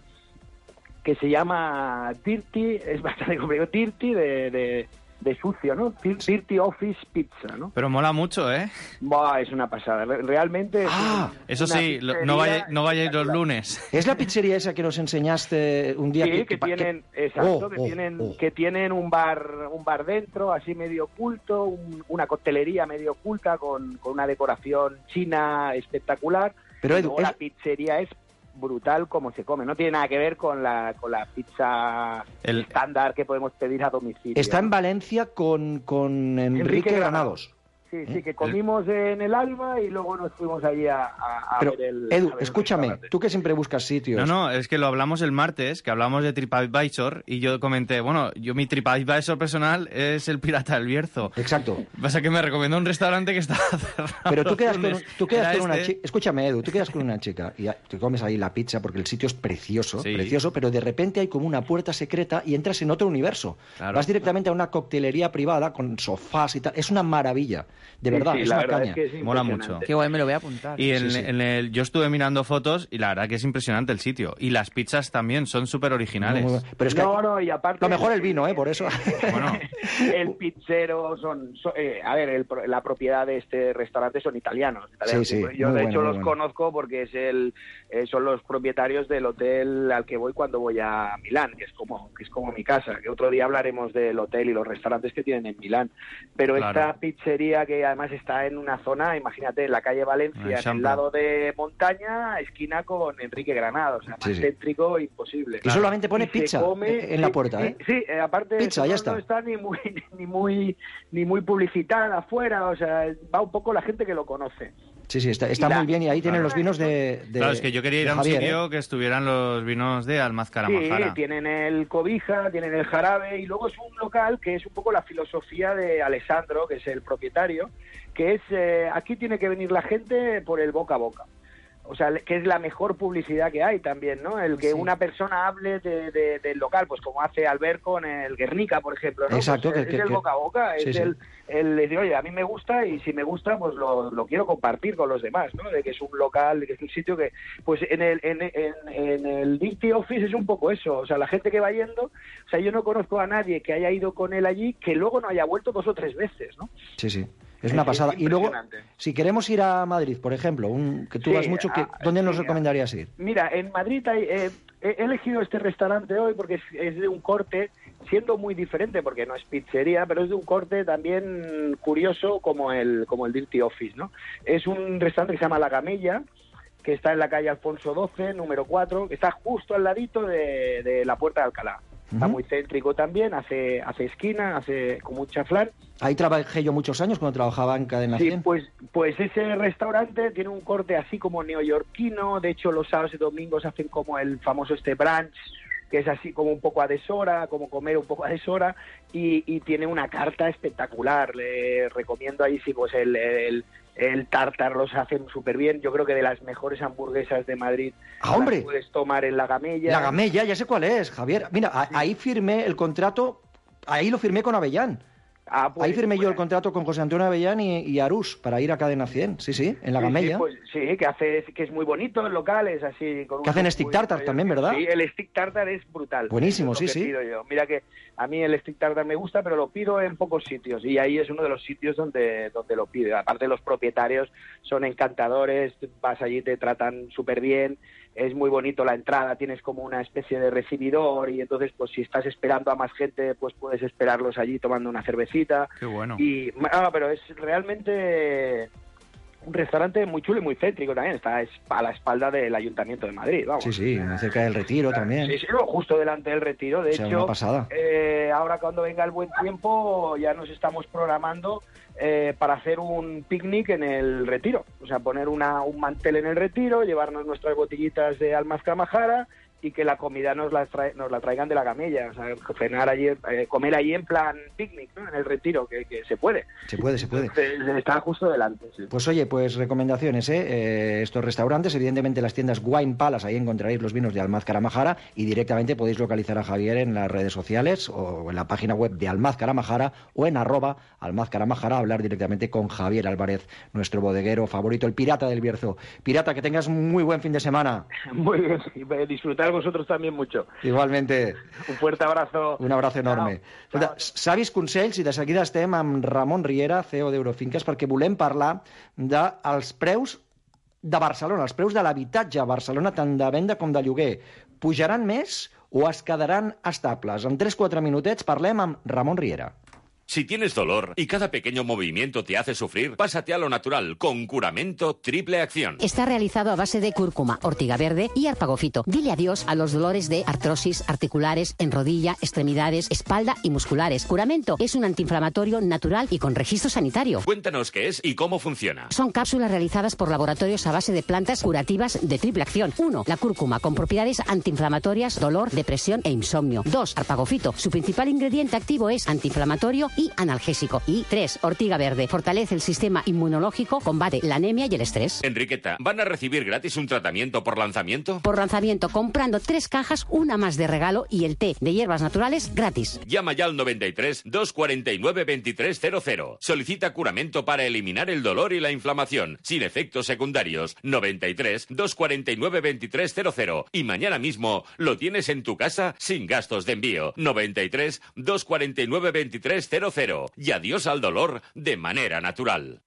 que se llama Dirty, es bastante complicado, Dirty de, de, de sucio, ¿no? Dirty Office Pizza, ¿no? Pero mola mucho, ¿eh? Buah, es una pasada, realmente... Es Ah, un- Eso una sí, lo- pizzería no vayáis no vayáis los lunes. ¿Es la pizzería esa que nos enseñaste un día? Sí, que, que, pa- tienen, que- exacto, Oh, que oh, tienen, oh. que tienen un bar, un bar dentro, así medio oculto, un- una coctelería medio oculta con, con una decoración china espectacular. Pero, Y Edu, luego es- la pizzería es brutal como se come, no tiene nada que ver con la, con la pizza El- estándar que podemos pedir a domicilio. Está en Valencia con, con Enrique, Enrique Granados. Sí, sí, que comimos en el Alba y luego nos fuimos allí a, a- a Pero, ver el... Edu, a ver el escúchame, restaurante. tú que siempre buscas sitios. No, no, es que lo hablamos el martes, que hablamos de TripAdvisor, y yo comenté, bueno, yo mi TripAdvisor personal es el Pirata del Bierzo. Exacto. Pasa que me recomendó un restaurante que estaba cerrado. Pero tú los quedas con, lunes. tú quedas Era con una este. chica. Escúchame, Edu, tú quedas con una chica y ya- te comes ahí la pizza porque el sitio es precioso, Sí. precioso, pero de repente hay como una puerta secreta y entras en otro universo. Claro. Vas directamente a una coctelería privada con sofás y tal. Es una maravilla, de Sí, verdad, sí, es la una verdad caña. es que es Mola impresionante. mucho. Qué guay, me lo voy a apuntar. Y en, Sí, sí. en el, yo estuve mirando fotos y la verdad que es impresionante el sitio. Y las pizzas también son súper originales. Muy bueno. Pero es que No, no, y aparte... lo mejor el vino, ¿eh? Por eso. Bueno, El pizzero son, son- eh, a ver, el pro- la propiedad de este restaurante son italianos. italianos. Sí, sí, Yo muy de bueno, hecho muy los bueno. conozco porque es el, eh, son los propietarios del hotel al que voy cuando voy a Milán, que es como, que es como mi casa. Que otro día hablaremos del hotel y los restaurantes que tienen en Milán. Pero Claro. esta pizzería que además está en una zona, imagínate, en la calle En Valencia, en el Champla. lado de montaña, esquina con Enrique Granados, o sea, Sí, más sí. céntrico imposible. Y solamente pone Y se pizza come- en la sí, puerta, sí, ¿eh? Sí, eh, aparte Pizza, eso ya no, está. no está ni muy ni muy ni muy publicitada afuera, o sea, va un poco la gente que lo conoce. Sí, sí, está, está Y la- muy bien y ahí tienen los vinos de, de- claro, es que yo quería ir de a un Javier, sitio ¿eh? que estuvieran los vinos de Almaz Sí, Caramajara. tienen el Cobija, tienen el Jarabe y luego es un local que es un poco la filosofía de Alessandro, que es el propietario, que es eh, aquí tiene que venir la gente por el boca a boca. O sea, que es la mejor publicidad que hay también, ¿no? El que Sí. una persona hable de, de- del local, pues como hace Albert con el Guernica, por ejemplo, ¿no? Exacto, Pues, que- es que- el que- boca a boca, sí, es sí. el, el decir, oye, a mí me gusta y si me gusta, pues lo, lo quiero compartir con los demás, ¿no? De que es un local, de que es un sitio que, pues en el, en, en, en el Dirty Office es un poco eso, o sea, la gente que va yendo, o sea, yo no conozco a nadie que haya ido con él allí que luego no haya vuelto dos o tres veces, ¿no? Sí, sí. Es Es- una es pasada. Y luego, impresionante. si queremos ir a Madrid, por ejemplo, un, que tú Sí, vas mucho, que, ah, ¿dónde nos sí, recomendarías ir? Mira, en Madrid hay, eh, he elegido este restaurante hoy porque es, es de un corte, siendo muy diferente, porque no es pizzería, pero es de un corte también curioso como el, como el Dirty Office, ¿no? Es un restaurante que se llama La Gamella, que está en la calle Alfonso doce, número cuatro, que está justo al ladito de, de la Puerta de Alcalá. Está Ujú. muy céntrico también, hace, hace esquina, hace como un chaflán. Ahí trabajé yo muchos años cuando trabajaba en Cadena Sí, cien. pues, pues ese restaurante tiene un corte así como neoyorquino. De hecho, los sábados y domingos hacen como el famoso este brunch, que es así como un poco a deshora, como comer un poco a deshora, y, y tiene una carta espectacular. Le recomiendo ahí sí, pues el, el, el tartar los hacen súper bien. Yo creo que de las mejores hamburguesas de Madrid ¡Ah, hombre! las puedes tomar en La Gamella. La Gamella, ya sé cuál es, Javier. Mira, a- ahí firmé el contrato, ahí lo firmé con Avellán. Ah, pues, ahí firmé yo pues, el contrato con José Antonio Avellán y, y Arús para ir a Cadena cien. Sí, sí, en La Sí, Gamella. Sí, pues, sí, que hace que es muy bonito el local, es así. Con Que un- hacen stick muy- tartar también, ¿verdad? Sí, el stick tartar es brutal. Buenísimo, Eso es sí, lo que sí. pido yo. Mira que a mí el stick tartar me gusta, pero lo pido en pocos sitios y ahí es uno de los sitios donde, donde lo pido. Aparte los propietarios son encantadores, vas allí, te tratan súper bien. es muy bonito la entrada, tienes como una especie de recibidor y entonces pues si estás esperando a más gente pues puedes esperarlos allí tomando una cervecita. Qué bueno. Y ah, pero es realmente un restaurante muy chulo y muy céntrico también, está a la espalda del Ayuntamiento de Madrid, vamos. Sí, sí, cerca del Retiro también. Sí, sí, justo delante del Retiro, de o sea, hecho, una pasada. Eh, ahora cuando venga el buen tiempo ya nos estamos programando eh, para hacer un picnic en el Retiro, o sea, poner una, un mantel en el Retiro, llevarnos nuestras botellitas de Almazca Majara y que la comida nos la, trae, nos la traigan de la camilla, o sea, cenar allí, eh, comer allí en plan picnic, ¿no? En el Retiro, que, que se puede. Se puede, se puede. Está justo delante, sí. Pues oye, pues recomendaciones, ¿eh? Eh, estos restaurantes, evidentemente las tiendas Wine Palace, ahí encontraréis los vinos de Almazcara Majara y directamente podéis localizar a Javier en las redes sociales o en la página web de Almazcara Majara o en arroba Almazcara Majara, hablar directamente con Javier Álvarez, nuestro bodeguero favorito, el pirata del Bierzo. Pirata, que tengas muy buen fin de semana. Muy bien, y disfrutar vosotros también mucho. Igualmente. Un fuerte abrazo. Un abrazo enorme. Chao. Savis consells i de seguida estem amb Ramon Riera, C E O d'Eurofinques, perquè volem parlar dels preus de Barcelona, els preus de l'habitatge a Barcelona, tant de venda com de lloguer. Pujaran més o es quedaran estables? En tres quatre minutets parlem amb Ramon Riera. Si tienes dolor y cada pequeño movimiento te hace sufrir, pásate a lo natural con Curamento Triple Acción. Está realizado a base de cúrcuma, ortiga verde y arpagofito. Dile adiós a los dolores de artrosis articulares en rodilla, extremidades, espalda y musculares. Curamento es un antiinflamatorio natural y con registro sanitario. Cuéntanos qué es y cómo funciona. Son cápsulas realizadas por laboratorios a base de plantas curativas de triple acción. uno. La cúrcuma, con propiedades antiinflamatorias, dolor, depresión e insomnio. dos. Arpagofito. Su principal ingrediente activo es antiinflamatorio y analgésico. Y tres. Ortiga verde. Fortalece el sistema inmunológico, combate la anemia y el estrés. Enriqueta, ¿van a recibir gratis un tratamiento por lanzamiento? Por lanzamiento, comprando tres cajas, una más de regalo y el té de hierbas naturales gratis. Llama ya al noventa y tres, doscientos cuarenta y nueve, veintitrés cero cero. Solicita Curamento para eliminar el dolor y la inflamación, sin efectos secundarios. noventa y tres, doscientos cuarenta y nueve, veintitrés cero cero. Y mañana mismo lo tienes en tu casa sin gastos de envío. noventa y tres, doscientos cuarenta y nueve, veintitrés cero cero. Y adiós al dolor de manera natural.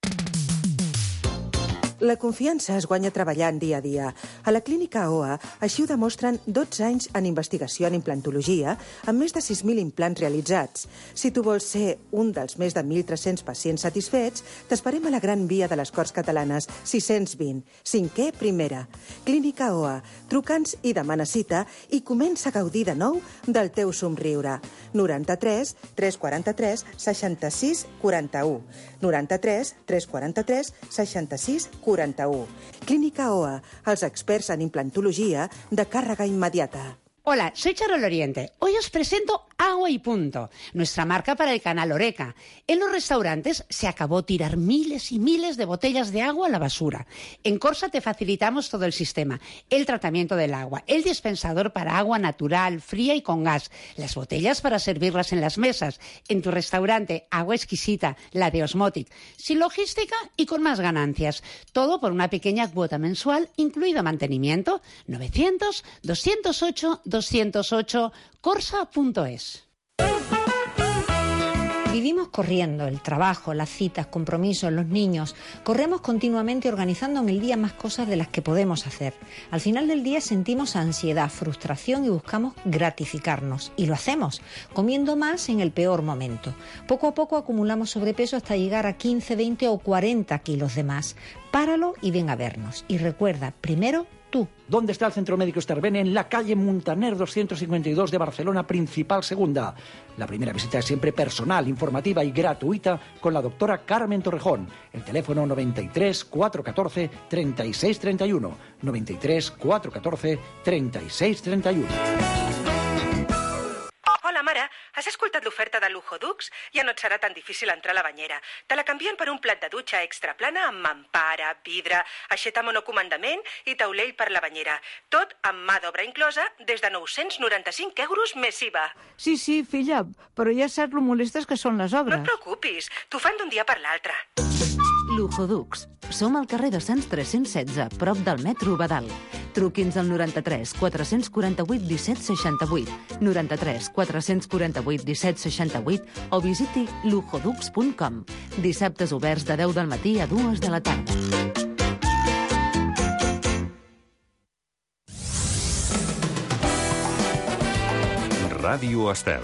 La confiança es guanya treballant dia a dia. A la clínica O A així ho demostren dotze anys en investigació en implantologia amb més de sis mil implants realitzats. Si tu vols ser un dels més de mil tres-cents pacients satisfets, t'esperem a la Gran Via de les Corts Catalanes, sis-cents vint, cinquè primera. Clínica O A. Truca'ns i demana cita i comença a gaudir de nou del teu somriure. noranta-tres, tres quaranta-tres, seixanta-sis, quaranta-u. noranta-tres, tres quaranta-tres, seixanta-sis, quaranta-u. Clínica O A, els experts en implantologia de càrrega immediata. Hola, soy Charol Oriente. Hoy os presento Agua y Punto, nuestra marca para el canal Oreca. En los restaurantes se acabó tirar miles y miles de botellas de agua a la basura. En Corsa te facilitamos todo el sistema, el tratamiento del agua, el dispensador para agua natural, fría y con gas, las botellas para servirlas en las mesas, en tu restaurante, agua exquisita, la de Osmotic, sin logística y con más ganancias. Todo por una pequeña cuota mensual, incluido mantenimiento, novecientos, doscientos ocho, doscientos ocho, corsa punto es. Vivimos corriendo, el trabajo, las citas, compromisos, los niños. Corremos continuamente organizando en el día más cosas de las que podemos hacer. Al final del día sentimos ansiedad, frustración y buscamos gratificarnos. Y lo hacemos, comiendo más en el peor momento. Poco a poco acumulamos sobrepeso hasta llegar a quince, veinte o cuarenta kilos de más. Páralo y ven a vernos. Y recuerda, primero, tú. ¿Dónde está el Centro Médico Estervene? En la calle Muntaner doscientos cincuenta y dos de Barcelona, Principal Segunda. La primera visita es siempre personal, informativa y gratuita con la doctora Carmen Torrejón. El teléfono noventa y tres, cuatro catorce, treinta y seis treinta y uno. noventa y tres, cuatro catorce, treinta y seis treinta y uno. Hola, mare, has escoltat l'oferta de Lujo Dux? Ja no et serà tan difícil entrar a la banyera. Te la canvien per un plat de dutxa extra plana amb mampara, vidre, aixeta monocomandament i taulell per la banyera. Tot amb mà d'obra inclosa des de nou-cents noranta-cinc euros més I V A. Sí, sí, filla, però ja saps lo molestes que són les obres. No et preocupis, t'ho fan d'un dia per l'altre. Lujo Dux. Som al carrer de Sants tres-cents setze, prop del metro Badal. Truqui'ns al noranta-tres, quatre-cents quaranta-vuit, disset seixanta-vuit, noranta-tres, quatre-cents quaranta-vuit, disset seixanta-vuit o visiti lujodux punt com. Dissabtes oberts de deu del matí a dues de la tarda. Ràdio Estel.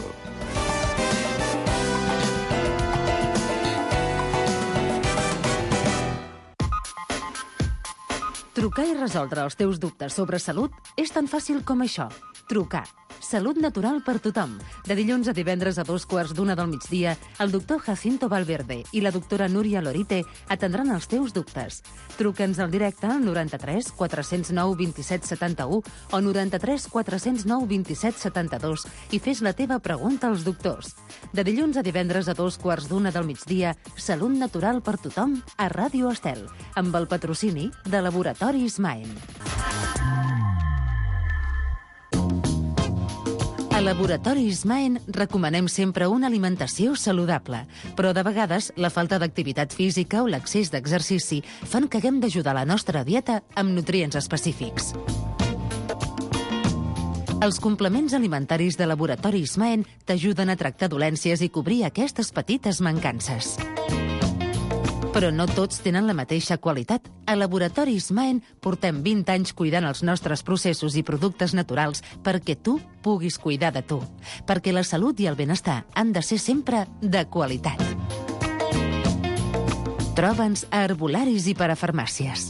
Trucar i resoldre els teus dubtes sobre salut és tan fàcil com això. Trucar. Salut natural per tothom. De dilluns a divendres a dos quarts d'una del migdia, el doctor Jacinto Valverde i la doctora Núria Lorite atendran els teus dubtes. Truca'ns al directe al noranta-tres quatre zero nou vint set setanta-u o noranta-tres quatre zero nou vint set setanta-dos i fes la teva pregunta als doctors. De dilluns a divendres a dos quarts d'una del migdia, Salut natural per tothom a Ràdio Estel, amb el patrocini de Laboratoris Maen. A Laboratoris Maen recomanem sempre una alimentació saludable, però de vegades la falta d'activitat física o l'excés d'exercici fan que haguem d'ajudar la nostra dieta amb nutrients específics. Els complements alimentaris de Laboratoris Maen t'ajuden a tractar dolències i cobrir aquestes petites mancances. Però no tots tenen la mateixa qualitat. A Laboratoris Maen portem vint anys cuidant els nostres processos i productes naturals perquè tu puguis cuidar de tu. Perquè la salut i el benestar han de ser sempre de qualitat. Troba'ns a herbolaris i parafarmàcies.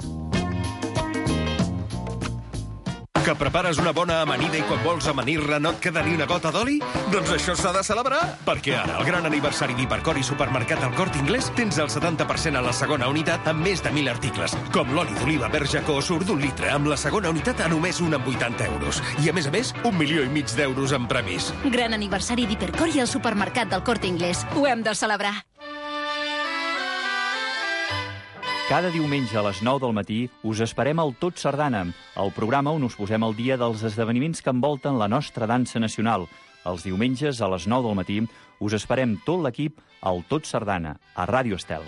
Que prepares una bona amanida i quan vols amanir-la no et queda ni una gota d'oli? Doncs això s'ha de celebrar, perquè ara, al gran aniversari d'Hipercor i Supermercat al Corte Inglés, tens el setanta per cent a la segona unitat amb més de mil articles, com l'oli d'oliva verge Coosur d'un litre, amb la segona unitat a només un amb vuitanta euros. I a més a més, un milió i mig d'euros en premis. Gran aniversari d'Hipercor i el Supermercat del Corte Inglés. Ho hem de celebrar. Cada diumenge a les nou del matí us esperem al Tot Sardana, el programa on us posem al dia dels esdeveniments que envolten la nostra dansa nacional. Els diumenges a les nou del matí us esperem tot l'equip al Tot Sardana, a Ràdio Estel.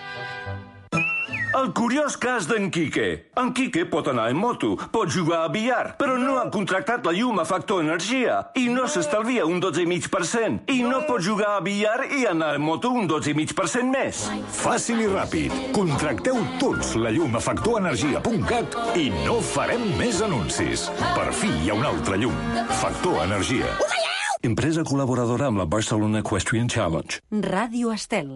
El curiós cas d'en Quique. En Quique pot anar en moto, pot jugar a billar, però no ha contractat la llum a Factor Energia i no s'estalvia un dotze coma cinc per cent. I no pot jugar a billar i anar en moto un dotze coma cinc per cent més. Fàcil i ràpid. Contracteu tots la llum a factor energia punt cat i no farem més anuncis. Per fi hi ha una altra llum. Factor Energia. Empresa col·laboradora amb la Barcelona Equestrian Challenge. Ràdio Estel.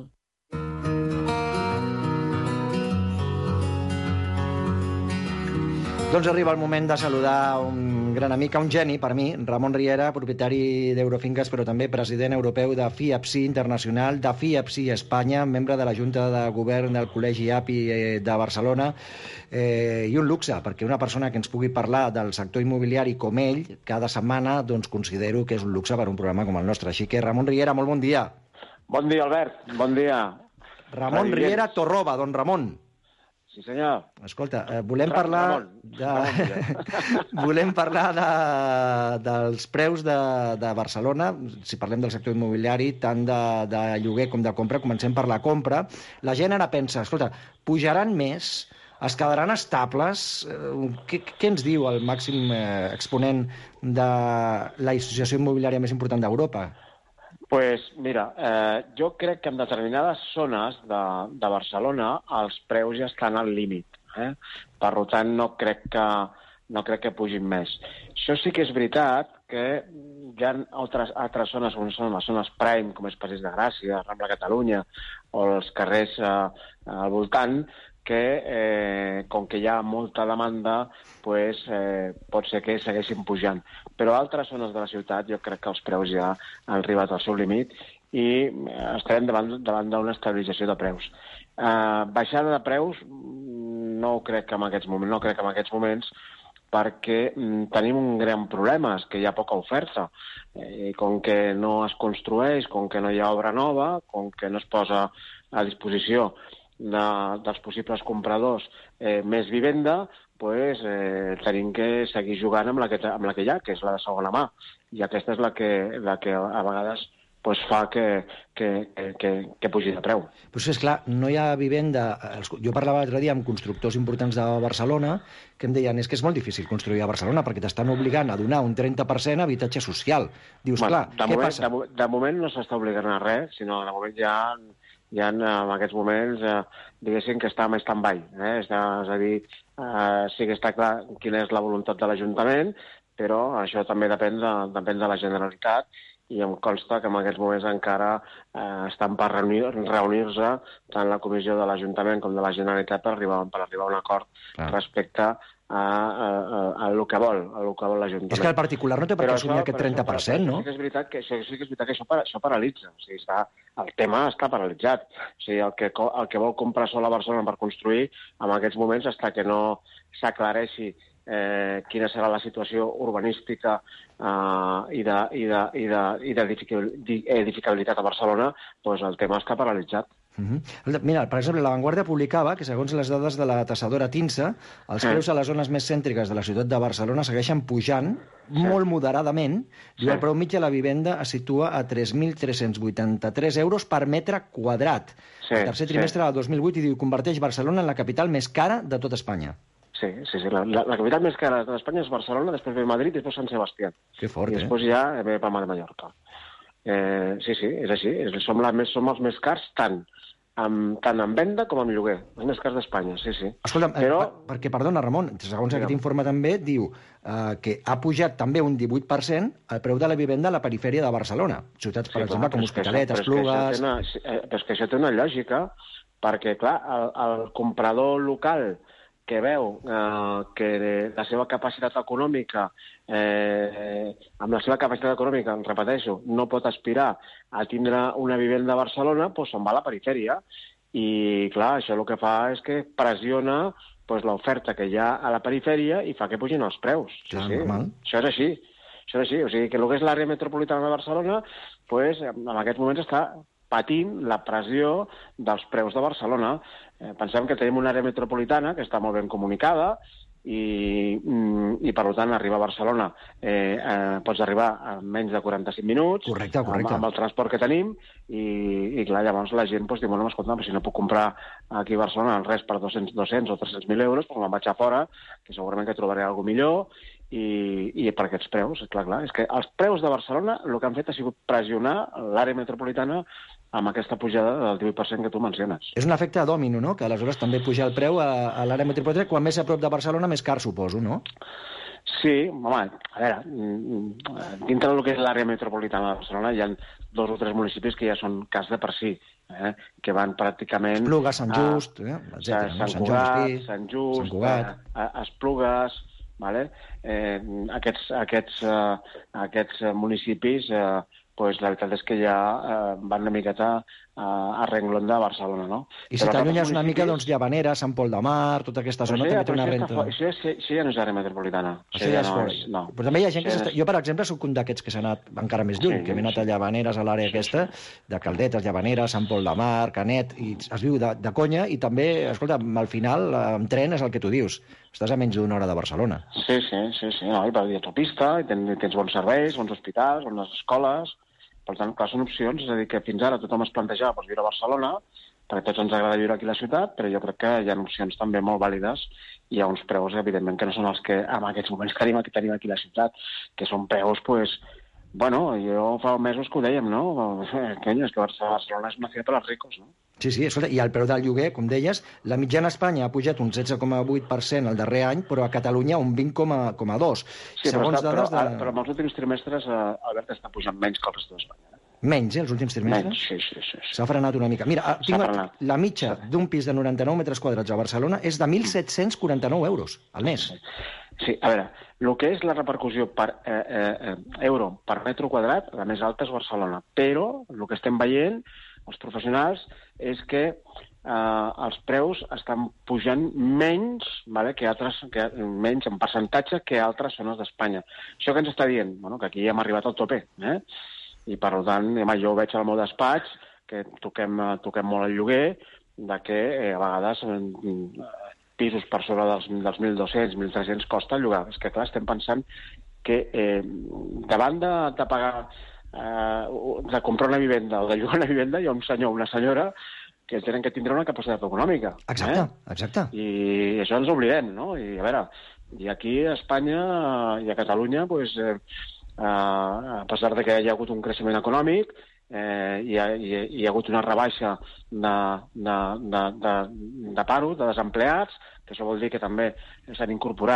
Doncs arriba el moment de saludar un gran amic, un geni per mi, Ramon Riera, propietari d'Eurofinques, però també president europeu de F I A P S I Internacional, de F I A P S I Espanya, membre de la Junta de Govern del Col·legi A P I de Barcelona, eh, i un luxe, perquè una persona que ens pugui parlar del sector immobiliari com ell, cada setmana, doncs considero que és un luxe per un programa com el nostre. Així que, Ramon Riera, molt bon dia. Bon dia, Albert. Bon dia. Ramon Riera Torroba, don Ramon. Sí, senyor. Escolta, eh, volem parlar de... volem parlar de, dels preus de, de Barcelona, si parlem del sector immobiliari, tant de, de lloguer com de compra. Comencem per la compra. La gent ara pensa, escolta, pujaran més, es quedaran estables? Què, què ens diu el màxim eh, exponent de l'associació immobiliària més important d'Europa? Pues mira, eh, jo crec que en determinades zones de, de Barcelona els preus ja estan al límit. Eh? Per tant, no crec, que, no crec que pugin més. Això sí que és veritat que hi ha altres, altres zones, com són les zones prime, com és Passeig de Gràcia, Rambla Catalunya, o els carrers eh, al voltant, que eh, com que hi ha molta demanda, pues, eh, pot ser que segueixin pujant. Però a altres zones de la ciutat jo crec que els preus ja han arribat al seu límit i estarem davant, davant d'una estabilització de preus. Eh, baixada de preus no ho crec que en aquests moments, no crec que en aquests moments, perquè mm, tenim un gran problema, és que hi ha poca oferta. Eh, com que no es construeix, com que no hi ha obra nova, com que no es posa a disposició de, dels possibles compradors eh, més vivenda, pues, eh, tenim que seguir jugant amb la, que, amb la que hi ha, que és la de segona mà. I aquesta és la que, la que a vegades pues, fa que, que, que, que pugi de preu. Pues és clar, no hi ha vivenda... Jo parlava l'altre dia amb constructors importants de Barcelona que em deien és que és molt difícil construir a Barcelona perquè t'estan obligant a donar un trenta per cent a habitatge social. Dius, bueno, clar, què moment, passa? De, de moment no s'està obligant a res, sinó de moment ja... hi ha en aquests moments, eh, diguéssim, que està en stand-by. Eh? És, és a dir, eh, sí que està clar quina és la voluntat de l'Ajuntament, però això també depèn de, depèn de la Generalitat, i em consta que en aquests moments encara eh, estan per reunir- reunir-se tant la comissió de l'Ajuntament com de la Generalitat per arribar, per arribar a un acord Clar. respecte a, a, a, a el que vol, a el que vol l'Ajuntament. És que el particular no té per què Però assumir això- aquest però trenta per cent, això- no? Sí que és veritat que això, sí que, és veritat que això, para- això paralitza. O sigui, està, el tema està paralitzat. O sigui, el que, co- el que vol comprar sol a Barcelona per construir, en aquests moments, fins que no s'aclareixi eh, quina serà la situació urbanística eh, i de, i de, i de, i de edificabilitat a Barcelona, doncs el tema està paralitzat. Uh -huh. Mira, per exemple, La Vanguardia publicava que, segons les dades de la tassadora Tinsa, els Sí. preus a les zones més cèntriques de la ciutat de Barcelona segueixen pujant molt moderadament. Diu, Sí. el preu mig de la vivenda es situa a tres mil tres-cents vuitanta-tres euros per metre quadrat. Sí, el tercer sí. trimestre del dos mil vuit, i diu, converteix Barcelona en la capital més cara de tot Espanya. Sí, sí, sí. La, la, la capital més cara de tot Espanya és Barcelona, després ve Madrid, després Sant Sebastià. Que fort, I eh? després ja ve Palma de Mallorca. Eh, sí, sí, és així. És, som, la més, som els més cars tant, amb, tant en venda com en lloguer. Els més cars d'Espanya, sí, sí. Escolta'm, Però... eh, per- perquè, perdona, Ramon, segons aquest informe també, diu eh, que ha pujat també un divuit per cent el preu de la vivenda a la perifèria de Barcelona. Ciutats, per Sí, exemple, clar, com però és que Hospitalet, això- però és que això Esplugues... té una- sí, eh, Però és que això té una lògica, perquè, clar, el, el comprador local que veu eh, que la seva capacitat econòmica, eh, amb la seva capacitat econòmica, repeteixo, no pot aspirar a tindre una vivenda a Barcelona, doncs se'n va a la perifèria. I, clar, això el que fa és que pressiona doncs, l'oferta que hi ha a la perifèria i fa que pugin els preus. Sí, Clar, sí. normal. Això és així. Això és així. O sigui, que el que és l'àrea metropolitana de Barcelona, doncs, en aquests moments està patint la pressió dels preus de Barcelona. Eh, pensem que tenim una àrea metropolitana que està molt ben comunicada i, mm, i per tant, arribar a Barcelona eh, eh, pots arribar en menys de quaranta-cinc minuts. Correcte, correcte. Amb, amb el transport que tenim i, i clar, llavors la gent doncs, diu, bueno, escolta, si no puc comprar aquí a Barcelona res per doscents, doscents o tres-cents mil euros, doncs me'n vaig a fora, que segurament que trobaré alguna millor, i, i per aquests preus, clar, clar, és que els preus de Barcelona el que han fet ha sigut pressionar l'àrea metropolitana amb aquesta pujada del divuit per cent que tu menciones. És un efecte dòmino, no?, que aleshores també puja el preu a, a l'àrea metropolitana. Quan més a prop de Barcelona, més car, suposo, no? Sí, home, a veure, mm, dintre del que és l'àrea metropolitana de Barcelona hi ha dos o tres municipis que ja són cas de per si, eh, que van pràcticament... Esplugues, Sant Just, eh, a etcètera, no? Sant Sant Cugat, Joan Despí, Sant Just, Sant Cugat. a, a Esplugues, vale? eh, aquests, aquests, eh, aquests eh, municipis, eh, pues, la veritat és que ja eh, van una miqueta eh, a renglón de Barcelona, no? I si Però t'allunyes altres una mica, municipis- doncs Llavanera, Sant Pol de Mar, tota aquesta Però zona això ja- també té però una això renta... està fora- Això, ja- això ja no és àrea metropolitana. Això ja és no fora. és- no. Però també hi ha gent que Això s'està... ja Jo, per exemple, sóc un d'aquests que s'ha anat encara més lluny, Sí, que m'he anat a Llavaneres, a l'àrea aquesta, de Caldetes, Llavaneres, Sant Pol de Mar, Canet, i es viu de, de conya, i també, escolta, al final, amb tren és el que tu dius. Estàs a menys d'una hora de Barcelona. Sí, sí, sí, sí. No, i per dir autopista, i tens, tens bons serveis, bons hospitals, bones escoles. Per tant, clar, són opcions. És a dir, que fins ara tothom es plantejava doncs, viure a Barcelona, perquè tots ens agrada viure aquí a la ciutat, però jo crec que hi ha opcions també molt vàlides i hi ha uns preus, evidentment, que no són els que en aquests moments tenim aquí, tenim aquí a la ciutat, que són preus, pues, bueno, jo fa mesos que ho dèiem, no? Coño, és que Barcelona és una ciutat per als ricos, no? Sí, sí, escolta, i el preu del lloguer, com deies, la mitjana a Espanya ha pujat un setze coma vuit per cent el darrer any, però a Catalunya un vint coma dos. Sí, però, Segons està, dades però, de... però en els últims trimestres, eh, Albert, està pujant menys que el resto d'Espanya. Menys, eh, els últims trimestres? Menys, sí, sí, sí. S'ha frenat una mica. Mira, ah, tinc S'ha frenat. la mitja d'un pis de noranta-nou metres quadrats a Barcelona és de mil set-cents quaranta-nou euros al mes. Sí, a veure, el que és la repercussió per eh, eh, euro per metre quadrat, la més alta és Barcelona. Però el que estem veient, els professionals, és que eh, els preus estan pujant menys, vale, que altres, que, menys en percentatge que altres zones d'Espanya. Això que ens està dient? Bueno, que aquí hem arribat al tope, eh? I per tant, home, jo ho veig al meu despatx, que toquem, toquem molt el lloguer, de que eh, a vegades eh, pisos per sobre dels, dels mil dos-cents, mil tres-cents costa llogar. És que, clar, estem pensant que eh, davant de, de pagar, eh, de comprar una vivenda o de llogar una vivenda, hi ha un senyor o una senyora que tenen que tindre una capacitat econòmica. Exacte, eh? exacte. I això ens oblidem, no? I a veure, i aquí a Espanya i a Catalunya, pues, eh, eh, a pesar de que hi ha hagut un creixement econòmic, eh, hi, ha, hi, ha, hi ha hagut una rebaixa de, de, de, de, de paro, de desempleats, que això vol dir que també s'han incorporat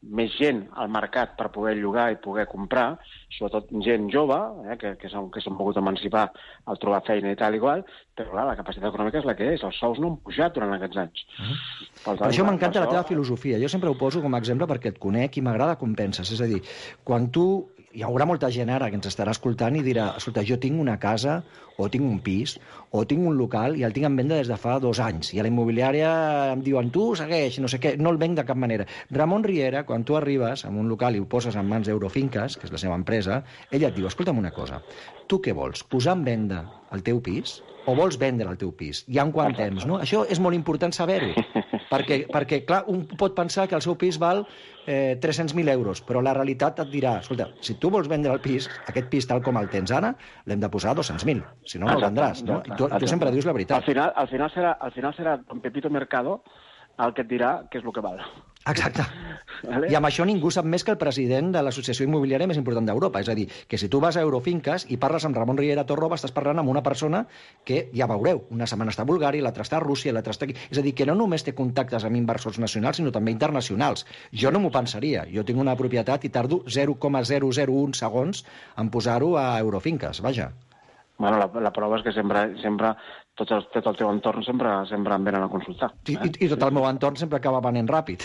més gent al mercat per poder llogar i poder comprar, sobretot gent jove, eh, que, que s'han que s'han pogut emancipar al trobar feina i tal igual, però clar, la capacitat econòmica és la que és, els sous no han pujat durant aquests anys. Uh -huh. Per tant, això m'encanta la teva filosofia. Jo sempre ho poso com a exemple perquè et conec i m'agrada com penses. És a dir, quan tu... Hi haurà molta gent ara que ens estarà escoltant i dirà, escolta, jo tinc una casa o tinc un pis o tinc un local i el tinc en venda des de fa dos anys i a la immobiliària em diuen tu segueix, no sé què, no el venc de cap manera. Ramon Riera, quan tu arribes a un local i ho poses en mans d'Eurofinques, que és la seva empresa, ella et diu, escolta'm una cosa, tu què vols, posar en venda el teu pis o vols vendre el teu pis? I en quant temps, no? Això és molt important saber-ho, perquè, perquè, clar, un pot pensar que el seu pis val eh, tres-cents mil euros, però la realitat et dirà, escolta, si tu vols vendre el pis, aquest pis tal com el tens ara, l'hem de posar a dos-cents mil, si no, no el vendràs, no? I tu, tu sempre dius la veritat. Al final, al final serà, al final serà Don Pepito Mercado el que et dirà què és el que val. Exacte. Vale? I amb això ningú sap més que el president de l'associació immobiliària més important d'Europa. És a dir, que si tu vas a Eurofinques i parles amb Ramon Riera Torroba, estàs parlant amb una persona que, ja veureu, una setmana està a Bulgària, l'altra està a Rússia, l'altra està aquí. És a dir, que no només té contactes amb inversors nacionals, sinó també internacionals. Jo no m'ho pensaria. Jo tinc una propietat i tardo zero coma zero zero un segons en posar-ho a Eurofinques, vaja. Bueno, la, la prova és que sempre, sempre tot, el, tot el teu entorn sempre, sempre em venen a consultar. I, eh? i, I tot el meu entorn sempre acaba venent ràpid.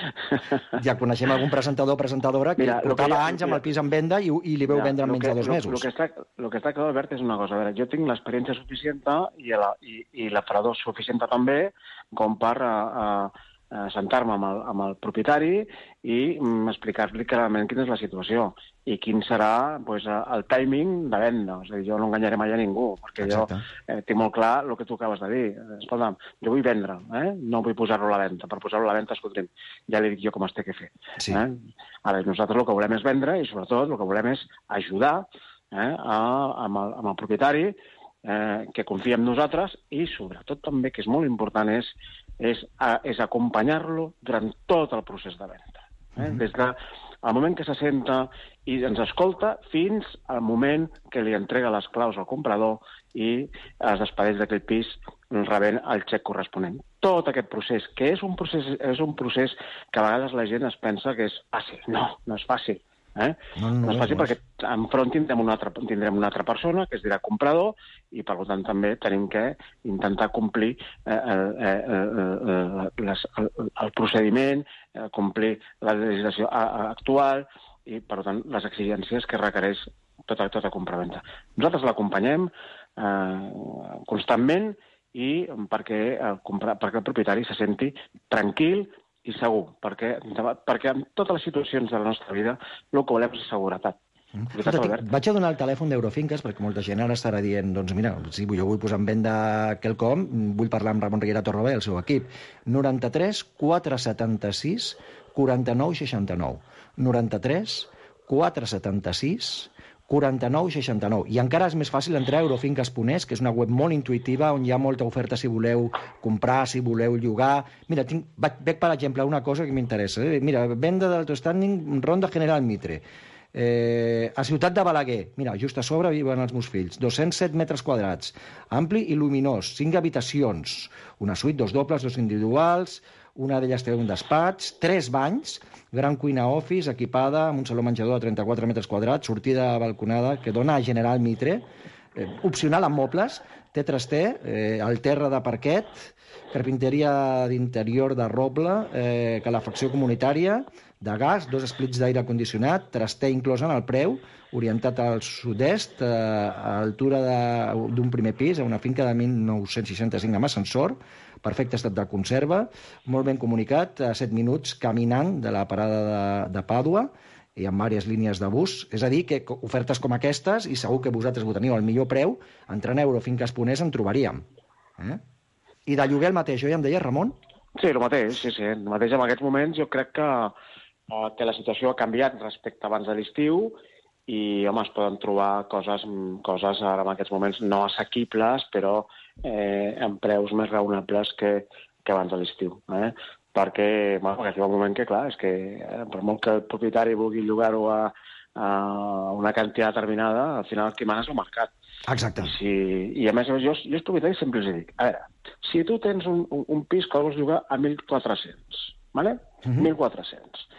Ja coneixem algun presentador o presentadora que mira, portava que ha, anys amb mira, el pis en venda i, i li veu mira, vendre en menys que, de dos mesos. El que, està, lo que està clar, Albert, és una cosa. A veure, jo tinc l'experiència suficient i, la, i, i la fredor suficient també com per a, a sentar-me amb, el, amb el propietari i mm, explicar-li clarament quina és la situació i quin serà pues, el timing de venda. És a dir, jo no enganyaré mai a ningú, perquè Exacte. jo eh, tinc molt clar el que tu acabes de dir. Escolta'm, jo vull vendre, eh? no vull posar-lo a la venda. Per posar-lo a la venda, escolta'm, ja li dic jo com es té que fer. Sí. Eh? Ara, nosaltres el que volem és vendre i, sobretot, el que volem és ajudar eh, a, amb, el, amb el propietari eh, que confia en nosaltres i, sobretot, també, que és molt important, és és, a, és acompanyar-lo durant tot el procés de venda. Eh? Mm-hmm. Des del moment que se senta i ens escolta fins al moment que li entrega les claus al comprador i es despedeix d'aquell pis rebent el xec corresponent. Tot aquest procés, que és un procés, és un procés que a vegades la gent es pensa que és fàcil. No, no és fàcil. Eh? No, no, no és fàcil no, perquè enfront tindrem una, altra, tindrem una altra persona que es dirà comprador i per tant també tenim que intentar complir eh, el, eh, eh, les, el, el procediment, eh, complir la legislació actual i per tant les exigències que requereix tota, tota compraventa. Nosaltres l'acompanyem eh, constantment i perquè el, perquè el propietari se senti tranquil i segur, perquè, perquè en totes les situacions de la nostra vida el que volem és seguretat. Mm. Escolta, vaig a donar el telèfon d'Eurofinques perquè molta gent ara estarà dient doncs mira, si jo vull posar en venda quelcom, vull parlar amb Ramon Riera Torroba i el seu equip. noranta-tres quatre setanta-sis quaranta-nou seixanta-nou. noranta-tres quatre setanta-sis quaranta-nou seixanta-nou. I encara és més fàcil entrar a eurofinques punt es, que és una web molt intuitiva, on hi ha molta oferta si voleu comprar, si voleu llogar. Mira, tinc, veig, per exemple, una cosa que m'interessa. Eh? Mira, venda d'alto standing, Ronda General Mitre. Eh, a Ciutat de Balaguer, mira, just a sobre viuen els meus fills, dos-cents set metres quadrats, ampli i luminós, cinc habitacions, una suite, dos dobles, dos individuals, una d'elles té un despatx, tres banys, gran cuina office equipada amb un saló menjador de trenta-quatre metres quadrats, sortida balconada que dona a General Mitre, eh, opcional amb mobles, té traster, eh, el terra de parquet, carpinteria d'interior de roble, eh, calefacció comunitària, de gas, dos splits d'aire condicionat, traster inclòs en el preu, orientat al sud-est, eh, a altura d'un primer pis, a una finca de mil nou-cents seixanta-cinc amb ascensor, perfecte estat de conserva, molt ben comunicat, a set minuts caminant de la parada de, de Pàdua i amb diverses línies de bus. És a dir, que ofertes com aquestes, i segur que vosaltres ho teniu al millor preu, entrant a eurofinques punt es en trobaríem. Eh? I de lloguer el mateix, oi em deies, Ramon? Sí, el mateix, sí, sí. El mateix en aquests moments jo crec que, que la situació ha canviat respecte abans de l'estiu i, home, es poden trobar coses, coses ara en aquests moments no assequibles, però eh, en preus més raonables que, que abans de l'estiu. Eh? Perquè, bueno, perquè arriba un moment que, clar, és que eh, per molt que el propietari vulgui llogar-ho a, a una quantitat determinada, al final el que mana és el mercat. Exacte. I, si, i a més, jo, jo els propietaris sempre els dic, a veure, si tu tens un, un, un pis que el vols llogar a mil quatre-cents, ¿vale? Uh-huh. mil quatre-cents,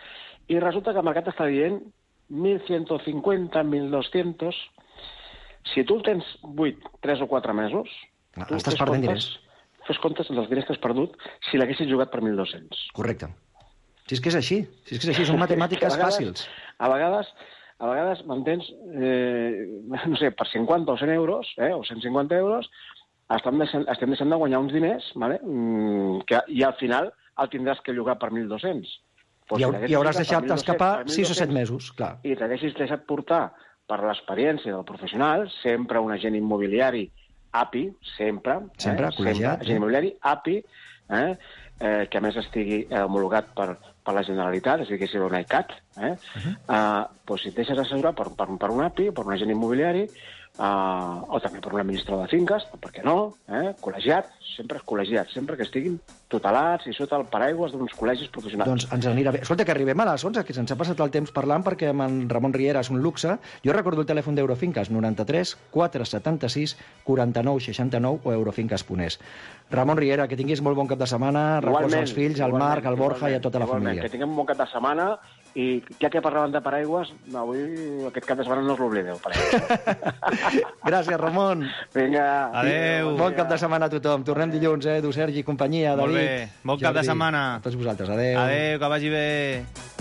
i resulta que el mercat està dient mil ciento cincuenta, mil doscientos... Si tu el tens vuit, tres o quatre mesos... Ah, estàs perdent diners. Fes comptes dels diners que has perdut si l'haguessis jugat per mil dos-cents. Correcte. Si és que és així, si és que és així, són matemàtiques a vegades, fàcils. A vegades, a vegades m'entens, eh, no sé, per cinquanta o cent euros, eh, o cent cinquanta euros, estem deixant, estem deixant de guanyar uns diners, vale? mm, que, i al final el tindràs que llogar per mil dos-cents. I, I hauràs deixat escapar sis o set mesos, clar. I t'haguessis deixat portar per l'experiència del professional, sempre un agent immobiliari A P I, sempre, sempre, eh, col·legiat, sempre agent immobiliari A P I, eh, eh, que a més estigui eh, homologat per, per la Generalitat, és a dir, que sigui un I C A T, eh? Uh-huh. eh, doncs si et deixes assegurar per, per, per un A P I, per un agent immobiliari, eh, o també per un administrador de finques, per què no, eh? Col·legiat, sempre col·legiat, sempre que estiguin tutelats i sota el paraigües d'uns col·legis professionals. Doncs ens anirà bé. Escolta, que arribem a les onze, que se'ns ha passat el temps parlant perquè amb en Ramon Riera és un luxe. Jo recordo el telèfon d'Eurofinques, noranta-tres quatre setanta-sis quaranta-nou seixanta-nou o eurofinques punt es. Ramon Riera, que tinguis molt bon cap de setmana, records als fills, al Marc, al Borja i a tota la família. Que tinguem un bon cap de setmana i ja que parlaven de paraigües, avui aquest cap de setmana no us l'oblideu. Gràcies, Ramon. Vinga. Adéu. Bon cap de setmana a tothom. Tornem dilluns, eh? Du Sergi, companyia, David. Molt bé. Bon cap de setmana. A tots vosaltres. Adéu. Adéu, que vagi bé.